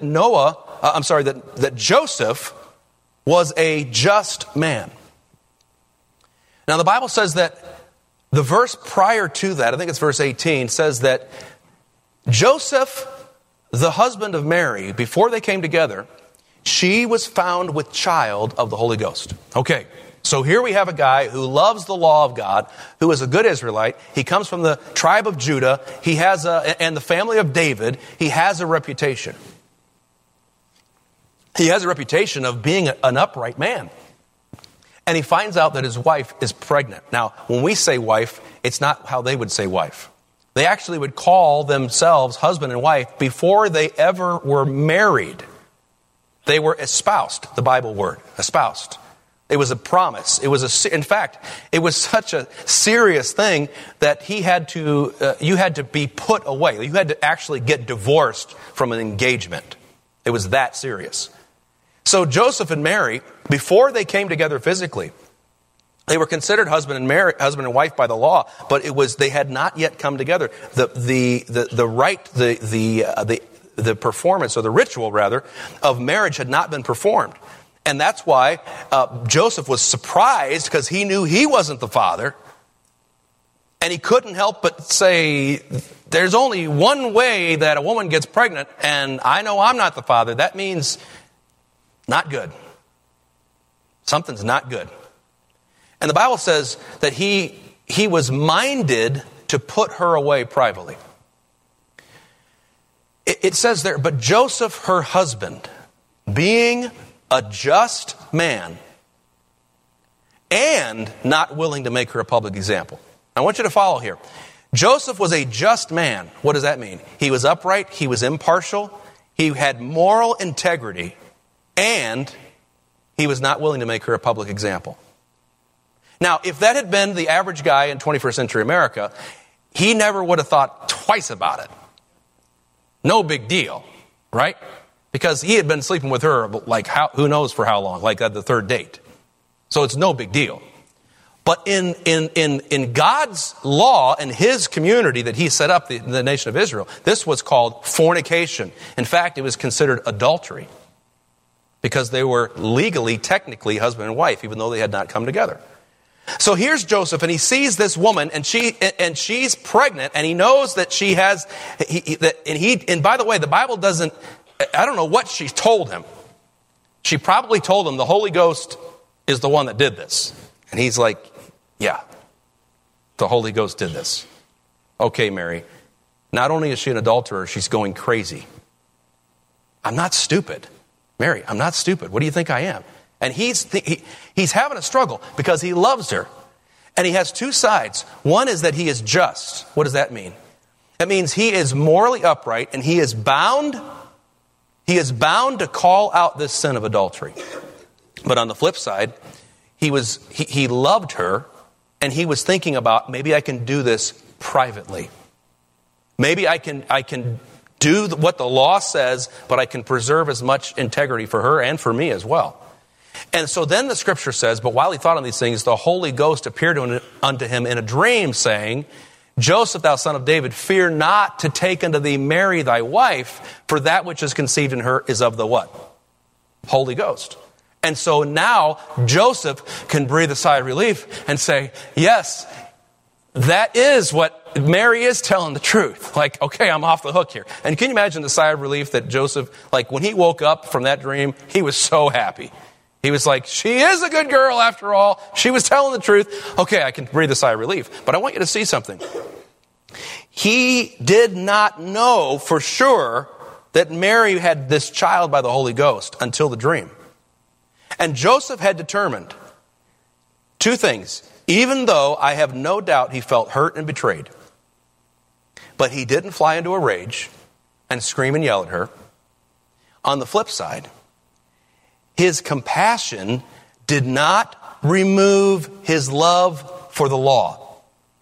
that Joseph was a just man. Now the Bible says that the verse prior to that, I think it's verse 18, says that Joseph, the husband of Mary, before they came together, she was found with child of the Holy Ghost. Okay, so here we have a guy who loves the law of God, who is a good Israelite. He comes from the tribe of Judah. He has and the family of David. He has a reputation. He has a reputation of being an upright man. And he finds out that his wife is pregnant. Now, when we say wife, it's not how they would say wife. They actually would call themselves husband and wife before they ever were married. They were espoused, the Bible word, espoused. It was a promise. In fact, it was such a serious thing that you had to be put away. You had to actually get divorced from an engagement. It was that serious. So Joseph and Mary, before they came together physically, they were considered husband and wife by the law, but they had not yet come together. The performance, or the ritual rather, of marriage had not been performed. And that's why Joseph was surprised, because he knew he wasn't the father. And he couldn't help but say, there's only one way that a woman gets pregnant, and I know I'm not the father. That means not good. Something's not good. And the Bible says that he was minded to put her away privately. It says there, but Joseph, her husband, being a just man and not willing to make her a public example. I want you to follow here. Joseph was a just man. What does that mean? He was upright. He was impartial. He had moral integrity. And he was not willing to make her a public example. Now, if that had been the average guy in 21st century America, he never would have thought twice about it. No big deal, right? Because he had been sleeping with her like who knows for how long, like at the third date. So it's no big deal. But in God's law and his community that he set up, the nation of Israel, this was called fornication. In fact, it was considered adultery because they were legally, technically husband and wife, even though they had not come together. So here's Joseph, and he sees this woman, and she's pregnant, and he knows that she has. And by the way, the Bible doesn't. I don't know what she told him. She probably told him the Holy Ghost is the one that did this, and he's like, "Yeah, the Holy Ghost did this." Okay, Mary. Not only is she an adulterer, she's going crazy. I'm not stupid, Mary. I'm not stupid. What do you think I am? And he's having a struggle because he loves her. And he has two sides. One is that he is just. What does that mean? That means he is morally upright and he is bound to call out this sin of adultery. But on the flip side, he loved her and he was thinking about, maybe I can do this privately. Maybe I can do what the law says, but I can preserve as much integrity for her and for me as well. And so then the scripture says, but while he thought on these things, the Holy Ghost appeared unto him in a dream, saying, Joseph, thou son of David, fear not to take unto thee Mary thy wife, for that which is conceived in her is of the what? Holy Ghost. And so now Joseph can breathe a sigh of relief and say, yes, that is what Mary is telling the truth. Like, okay, I'm off the hook here. And can you imagine the sigh of relief that Joseph, like when he woke up from that dream, he was so happy. He was like, she is a good girl after all. She was telling the truth. Okay, I can breathe a sigh of relief. But I want you to see something. He did not know for sure that Mary had this child by the Holy Ghost until the dream. And Joseph had determined two things. Even though I have no doubt he felt hurt and betrayed. But he didn't fly into a rage and scream and yell at her. On the flip side, his compassion did not remove his love for the law.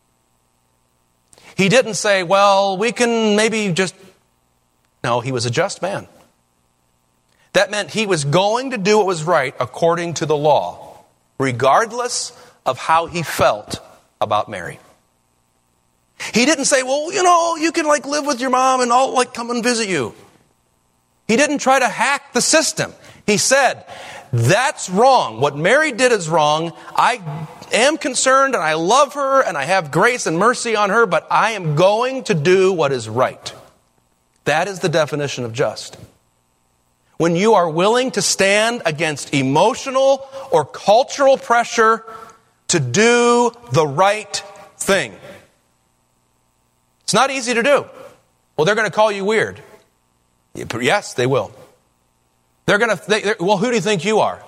He didn't say, well, we can maybe just... No, he was a just man. That meant he was going to do what was right according to the law, regardless of how he felt about Mary. He didn't say, well, you can live with your mom and I'll come and visit you. He didn't try to hack the system. He said, that's wrong. What Mary did is wrong. I am concerned and I love her and I have grace and mercy on her, but I am going to do what is right. That is the definition of just. When you are willing to stand against emotional or cultural pressure to do the right thing. It's not easy to do. Well, they're going to call you weird. Yes, they will. Well, who do you think you are?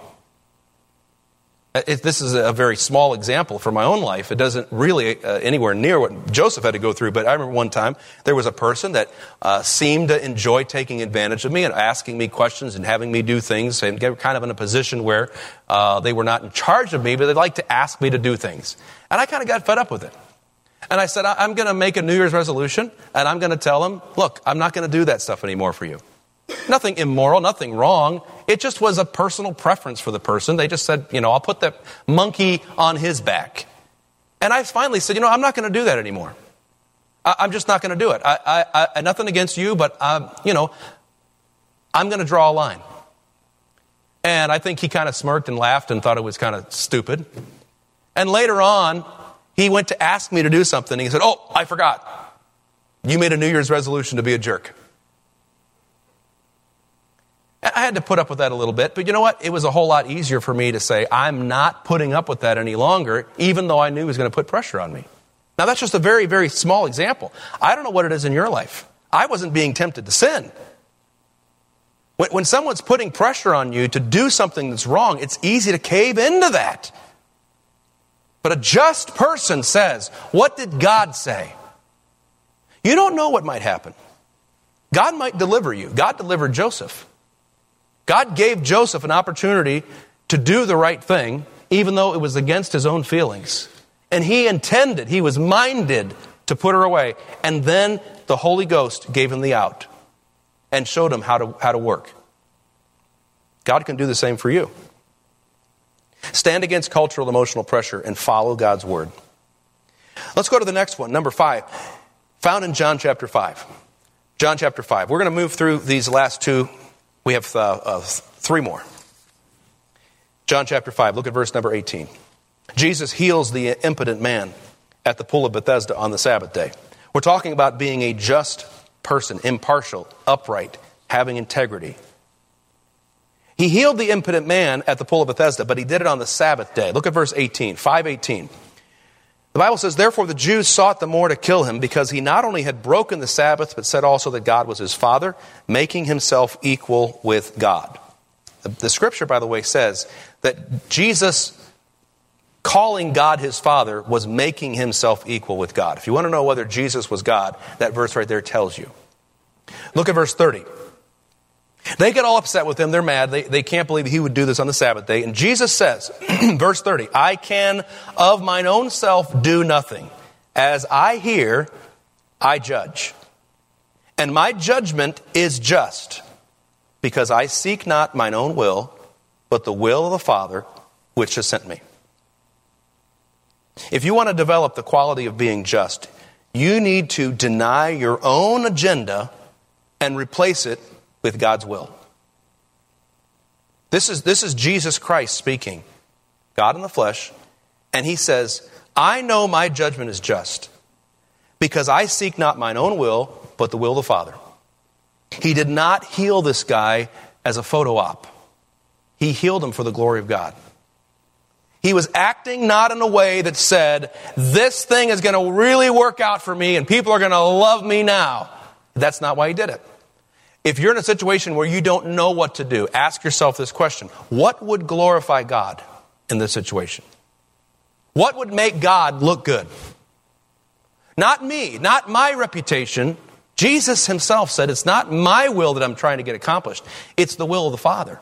This is a very small example from my own life. It doesn't really anywhere near what Joseph had to go through. But I remember one time there was a person that seemed to enjoy taking advantage of me and asking me questions and having me do things. And they were kind of in a position where they were not in charge of me, but they'd like to ask me to do things. And I kind of got fed up with it. And I said, I'm going to make a New Year's resolution, and I'm going to tell them, look, I'm not going to do that stuff anymore for you. Nothing immoral, nothing wrong. It just was a personal preference for the person. They just said, I'll put the monkey on his back. And I finally said, I'm not going to do that anymore. I'm just not going to do it. I nothing against you, but, I'm going to draw a line. And I think he kind of smirked and laughed and thought it was kind of stupid. And later on, he went to ask me to do something. And he said, oh, I forgot. You made a New Year's resolution to be a jerk. I had to put up with that a little bit, but you know what? It was a whole lot easier for me to say, I'm not putting up with that any longer, even though I knew he was going to put pressure on me. Now, that's just a very, very small example. I don't know what it is in your life. I wasn't being tempted to sin. When someone's putting pressure on you to do something that's wrong, it's easy to cave into that. But a just person says, what did God say? You don't know what might happen. God might deliver you. God delivered Joseph. God gave Joseph an opportunity to do the right thing, even though it was against his own feelings. And he was minded to put her away. And then the Holy Ghost gave him the out and showed him how to work. God can do the same for you. Stand against cultural emotional pressure and follow God's word. Let's go to the next one, number 5, found in John chapter 5. John chapter 5. We're going to move through these last two. We have 3 more. John chapter 5, look at verse number 18. Jesus heals the impotent man at the pool of Bethesda on the Sabbath day. We're talking about being a just person, impartial, upright, having integrity. He healed the impotent man at the pool of Bethesda, but he did it on the Sabbath day. Look at verse 18, 5:18. The Bible says, therefore the Jews sought the more to kill him because he not only had broken the Sabbath, but said also that God was his Father, making himself equal with God. The scripture, by the way, says that Jesus calling God his Father was making himself equal with God. If you want to know whether Jesus was God, that verse right there tells you. Look at verse 30. They get all upset with him. They're mad. They can't believe he would do this on the Sabbath day. And Jesus says, verse 30, I can of mine own self do nothing. As I hear, I judge. And my judgment is just, because I seek not mine own will, but the will of the Father which has sent me. If you want to develop the quality of being just, you need to deny your own agenda and replace it with God's will. This is Jesus Christ speaking, God in the flesh, and he says, I know my judgment is just, because I seek not mine own will, but the will of the Father. He did not heal this guy as a photo op. He healed him for the glory of God. He was acting not in a way that said, this thing is going to really work out for me and people are going to love me now. That's not why he did it. If you're in a situation where you don't know what to do, ask yourself this question. What would glorify God in this situation? What would make God look good? Not me, not my reputation. Jesus himself said, it's not my will that I'm trying to get accomplished. It's the will of the Father.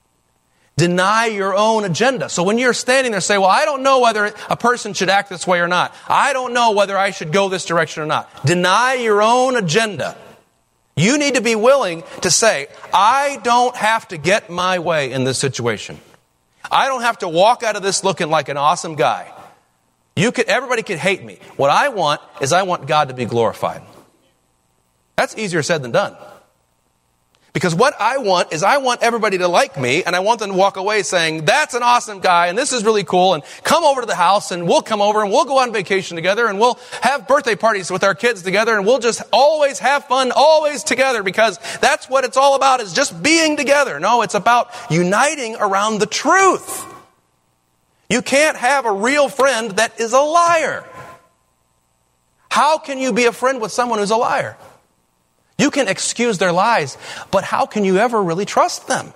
Deny your own agenda. So when you're standing there, say, well, I don't know whether a person should act this way or not. I don't know whether I should go this direction or not. Deny your own agenda. You need to be willing to say, I don't have to get my way in this situation. I don't have to walk out of this looking like an awesome guy. Everybody could hate me. What I want is I want God to be glorified. That's easier said than done. Because what I want is I want everybody to like me, and I want them to walk away saying, that's an awesome guy, and this is really cool, and come over to the house, and we'll come over, and we'll go on vacation together, and we'll have birthday parties with our kids together, and we'll just always have fun, always together, because that's what it's all about, is just being together. No, it's about uniting around the truth. You can't have a real friend that is a liar. How can you be a friend with someone who's a liar? You can excuse their lies, but how can you ever really trust them?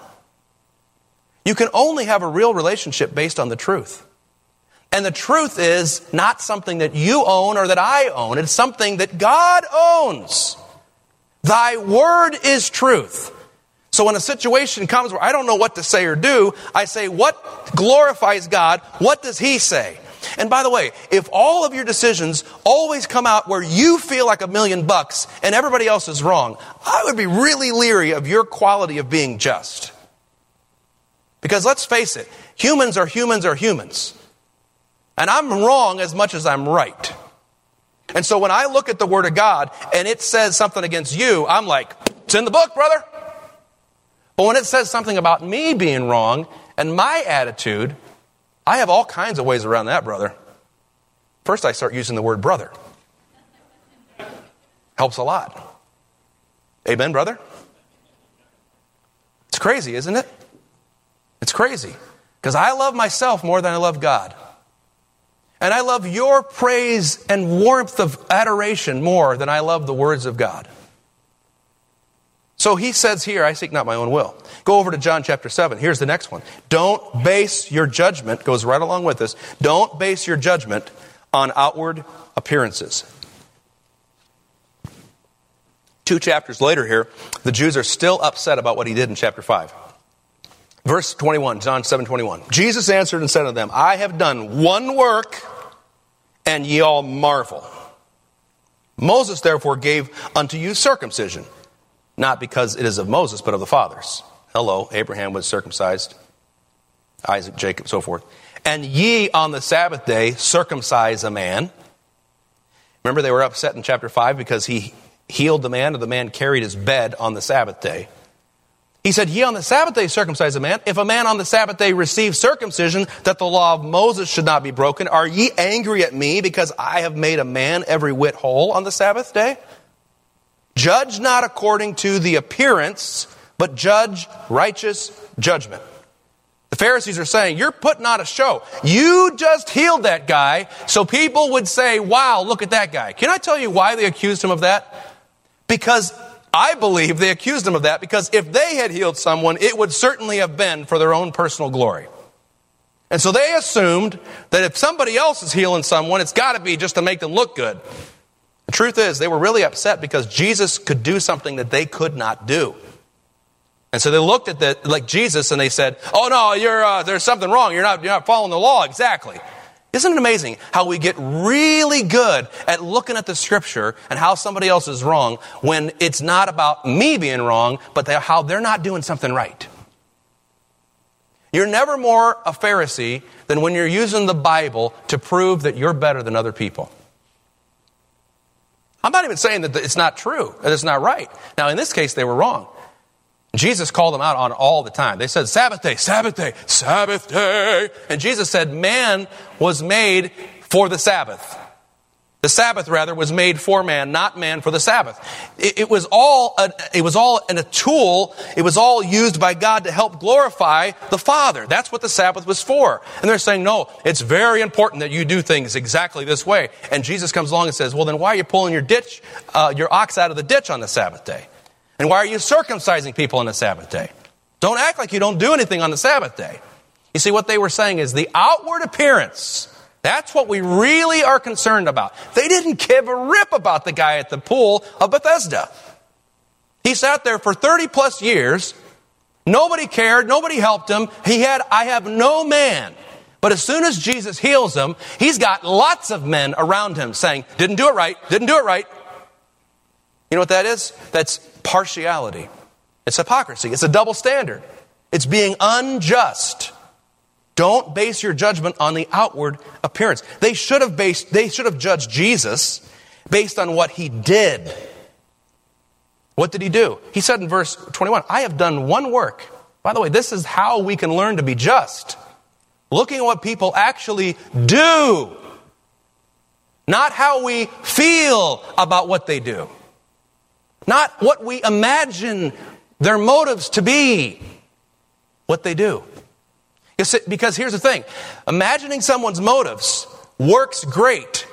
You can only have a real relationship based on the truth. And the truth is not something that you own or that I own. It's something that God owns. Thy word is truth. So when a situation comes where I don't know what to say or do, I say, what glorifies God? What does he say? And by the way, if all of your decisions always come out where you feel like $1 million and everybody else is wrong, I would be really leery of your quality of being just. Because let's face it, humans are humans are humans. And I'm wrong as much as I'm right. And so when I look at the Word of God and it says something against you, I'm like, it's in the book, brother. But when it says something about me being wrong and my attitude, I have all kinds of ways around that, brother. First, I start using the word brother. Helps a lot. Amen, brother? It's crazy, isn't it? It's crazy. Because I love myself more than I love God. And I love your praise and warmth of adoration more than I love the words of God. So he says here, I seek not my own will. Go over to John chapter 7. Here's the next one. Don't base your judgment, goes right along with this, don't base your judgment on outward appearances. 2 chapters later here, the Jews are still upset about what he did in chapter 5. Verse 21, John 7:21. Jesus answered and said to them, I have done one work, and ye all marvel. Moses therefore gave unto you circumcision, not because it is of Moses, but of the fathers. Hello, Abraham was circumcised, Isaac, Jacob, so forth. And ye on the Sabbath day circumcise a man. Remember, they were upset in chapter 5 because he healed the man, or the man carried his bed on the Sabbath day. He said, ye on the Sabbath day circumcise a man. If a man on the Sabbath day receives circumcision, that the law of Moses should not be broken, are ye angry at me because I have made a man every whit whole on the Sabbath day? Judge not according to the appearance, but judge righteous judgment. The Pharisees are saying, you're putting on a show. You just healed that guy, so people would say, wow, look at that guy. Can I tell you why they accused him of that? Because I believe they accused him of that because if they had healed someone, it would certainly have been for their own personal glory. And so they assumed that if somebody else is healing someone, it's got to be just to make them look good. The truth is, they were really upset because Jesus could do something that they could not do. And so they looked at Jesus and they said, oh no, there's something wrong. You're not following the law exactly. Isn't it amazing how we get really good at looking at the scripture and how somebody else is wrong when it's not about me being wrong, but how they're not doing something right? You're never more a Pharisee than when you're using the Bible to prove that you're better than other people. I'm not even saying that it's not true, that it's not right. Now, in this case, they were wrong. Jesus called them out on all the time. They said, Sabbath day, Sabbath day, Sabbath day. And Jesus said, man was made for the Sabbath. The Sabbath, rather, was made for man, not man for the Sabbath. It was all in a tool. It was all used by God to help glorify the Father. That's what the Sabbath was for. And they're saying, no, it's very important that you do things exactly this way. And Jesus comes along and says, well, then why are you pulling your ox out of the ditch on the Sabbath day? And why are you circumcising people on the Sabbath day? Don't act like you don't do anything on the Sabbath day. You see, what they were saying is the outward appearance. That's what we really are concerned about. They didn't give a rip about the guy at the pool of Bethesda. He sat there for 30 plus years. Nobody cared. Nobody helped him. I have no man. But as soon as Jesus heals him, he's got lots of men around him saying, didn't do it right, didn't do it right. You know what that is? That's partiality. It's hypocrisy. It's a double standard. It's being unjust. Don't base your judgment on the outward appearance. They should have judged Jesus based on what he did. What did he do? He said in verse 21, I have done one work. By the way, this is how we can learn to be just. Looking at what people actually do. Not how we feel about what they do. Not what we imagine their motives to be. What they do. Because here's the thing. Imagining someone's motives works great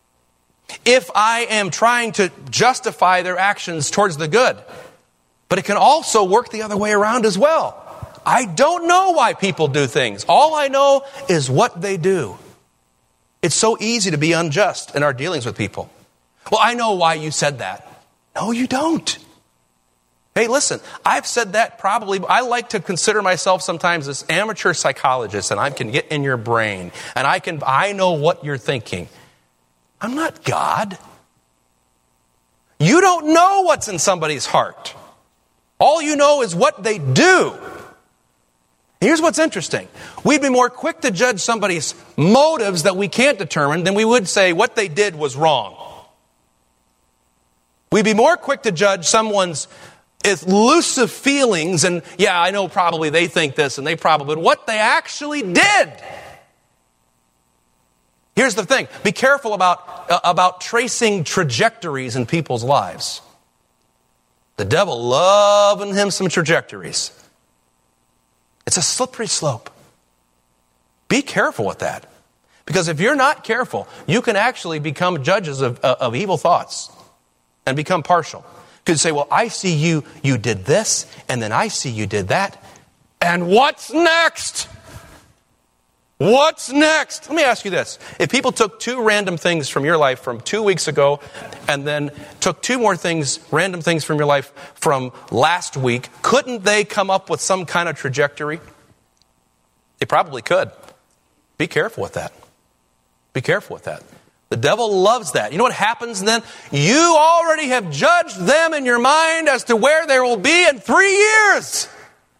if I am trying to justify their actions towards the good. But it can also work the other way around as well. I don't know why people do things. All I know is what they do. It's so easy to be unjust in our dealings with people. Well, I know why you said that. No, you don't. Hey, listen, I've said that probably. I like to consider myself sometimes as amateur psychologist, and I can get in your brain, and I know what you're thinking. I'm not God. You don't know what's in somebody's heart. All you know is what they do. Here's what's interesting. We'd be more quick to judge somebody's motives that we can't determine than we would say what they did was wrong. We'd be more quick to judge someone's elusive feelings and, yeah, I know probably they think this and they probably, but what they actually did. Here's the thing. Be careful about tracing trajectories in people's lives. The devil loving him some trajectories. It's a slippery slope. Be careful with that. Because if you're not careful, you can actually become judges of evil thoughts and become partial. You could say, well, I see you did this, and then I see you did that. And what's next? What's next? Let me ask you this. If people took two random things from your life from 2 weeks ago, and then took two more random things from your life from last week, couldn't they come up with some kind of trajectory? They probably could. Be careful with that. Be careful with that. The devil loves that. You know what happens then? You already have judged them in your mind as to where they will be in 3 years.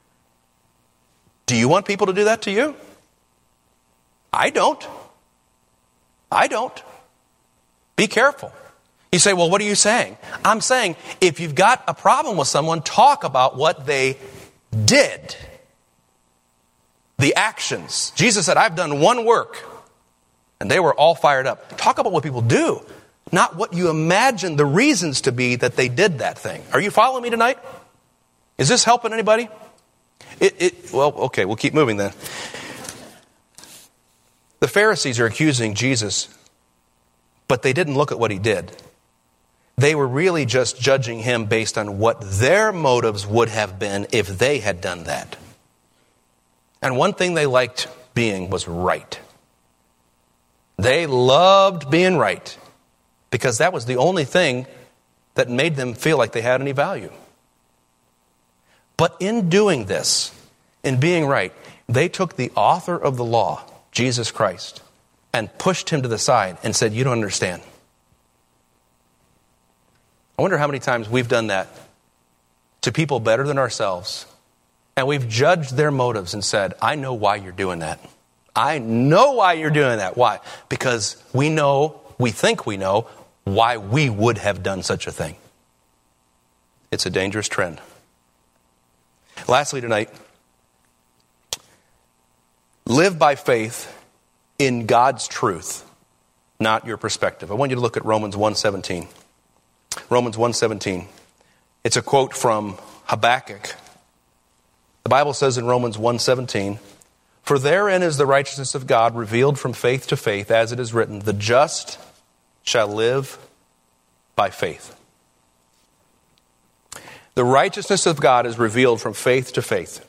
Do you want people to do that to you? I don't. I don't. Be careful. You say, well, what are you saying? I'm saying if you've got a problem with someone, talk about what they did. The actions. Jesus said, I've done one work. And they were all fired up. Talk about what people do, not what you imagine the reasons to be that they did that thing. Are you following me tonight? Is this helping anybody? Well, okay, we'll keep moving then. The Pharisees are accusing Jesus, but they didn't look at what he did. They were really just judging him based on what their motives would have been if they had done that. And one thing they liked being was right. They loved being right because that was the only thing that made them feel like they had any value. But in doing this, in being right, they took the author of the law, Jesus Christ, and pushed him to the side and said, you don't understand. I wonder how many times we've done that to people better than ourselves, and we've judged their motives and said, I know why you're doing that. I know why you're doing that. Why? Because we think we know why we would have done such a thing. It's a dangerous trend. Lastly tonight, live by faith in God's truth, not your perspective. I want you to look at Romans 1:17. Romans 1:17. It's a quote from Habakkuk. The Bible says in Romans 1:17, for therein is the righteousness of God revealed from faith to faith, as it is written, the just shall live by faith. The righteousness of God is revealed from faith to faith.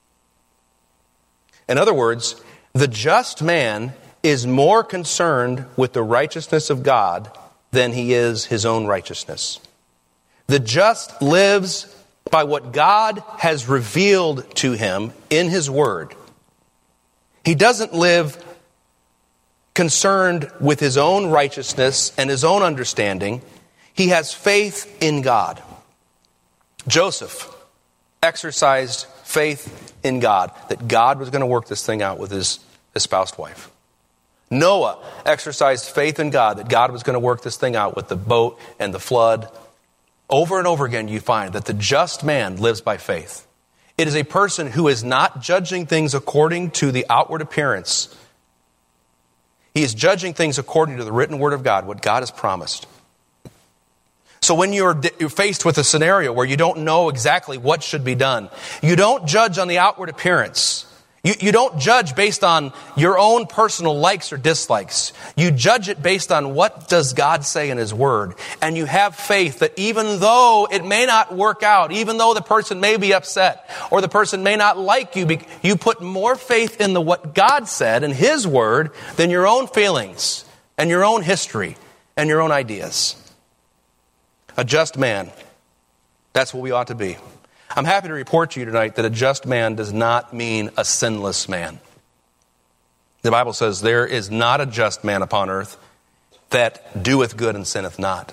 In other words, the just man is more concerned with the righteousness of God than he is his own righteousness. The just lives by what God has revealed to him in his word. He doesn't live concerned with his own righteousness and his own understanding. He has faith in God. Joseph exercised faith in God, that God was going to work this thing out with his espoused wife. Noah exercised faith in God, that God was going to work this thing out with the boat and the flood. Over and over again, you find that the just man lives by faith. It is a person who is not judging things according to the outward appearance. He is judging things according to the written word of God, what God has promised. So when you're faced with a scenario where you don't know exactly what should be done, you don't judge on the outward appearance. You don't judge based on your own personal likes or dislikes. You judge it based on what does God say in his word. And you have faith that even though it may not work out, even though the person may be upset or the person may not like you, you put more faith in what God said in his word than your own feelings and your own history and your own ideas. A just man. That's what we ought to be. I'm happy to report to you tonight that a just man does not mean a sinless man. The Bible says there is not a just man upon earth that doeth good and sinneth not.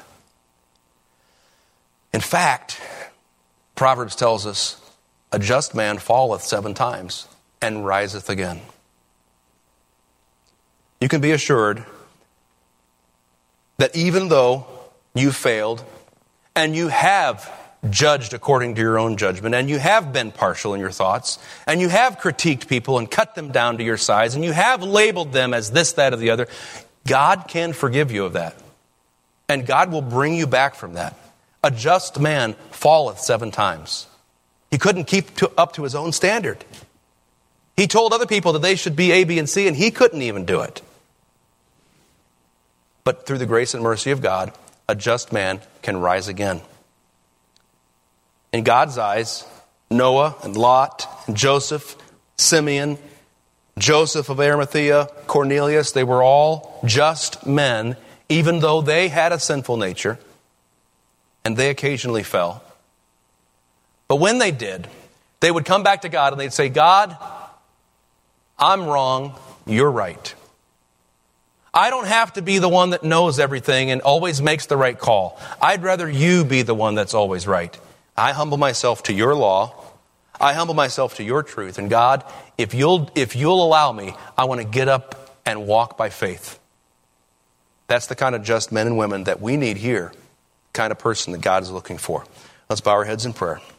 In fact, Proverbs tells us a just man falleth 7 times and riseth again. You can be assured that even though you failed and you have judged according to your own judgment, and you have been partial in your thoughts, and you have critiqued people and cut them down to your size, and you have labeled them as this, that, or the other, God can forgive you of that. And God will bring you back from that. A just man falleth 7 times. He couldn't keep up to his own standard. He told other people that they should be A, B, and C, and he couldn't even do it. But through the grace and mercy of God, a just man can rise again. In God's eyes, Noah and Lot and Joseph, Simeon, Joseph of Arimathea, Cornelius, they were all just men, even though they had a sinful nature and they occasionally fell. But when they did, they would come back to God and they'd say, God, I'm wrong, you're right. I don't have to be the one that knows everything and always makes the right call. I'd rather you be the one that's always right. I humble myself to your law. I humble myself to your truth. And God, if you'll allow me, I want to get up and walk by faith. That's the kind of just men and women that we need here, the kind of person that God is looking for. Let's bow our heads in prayer.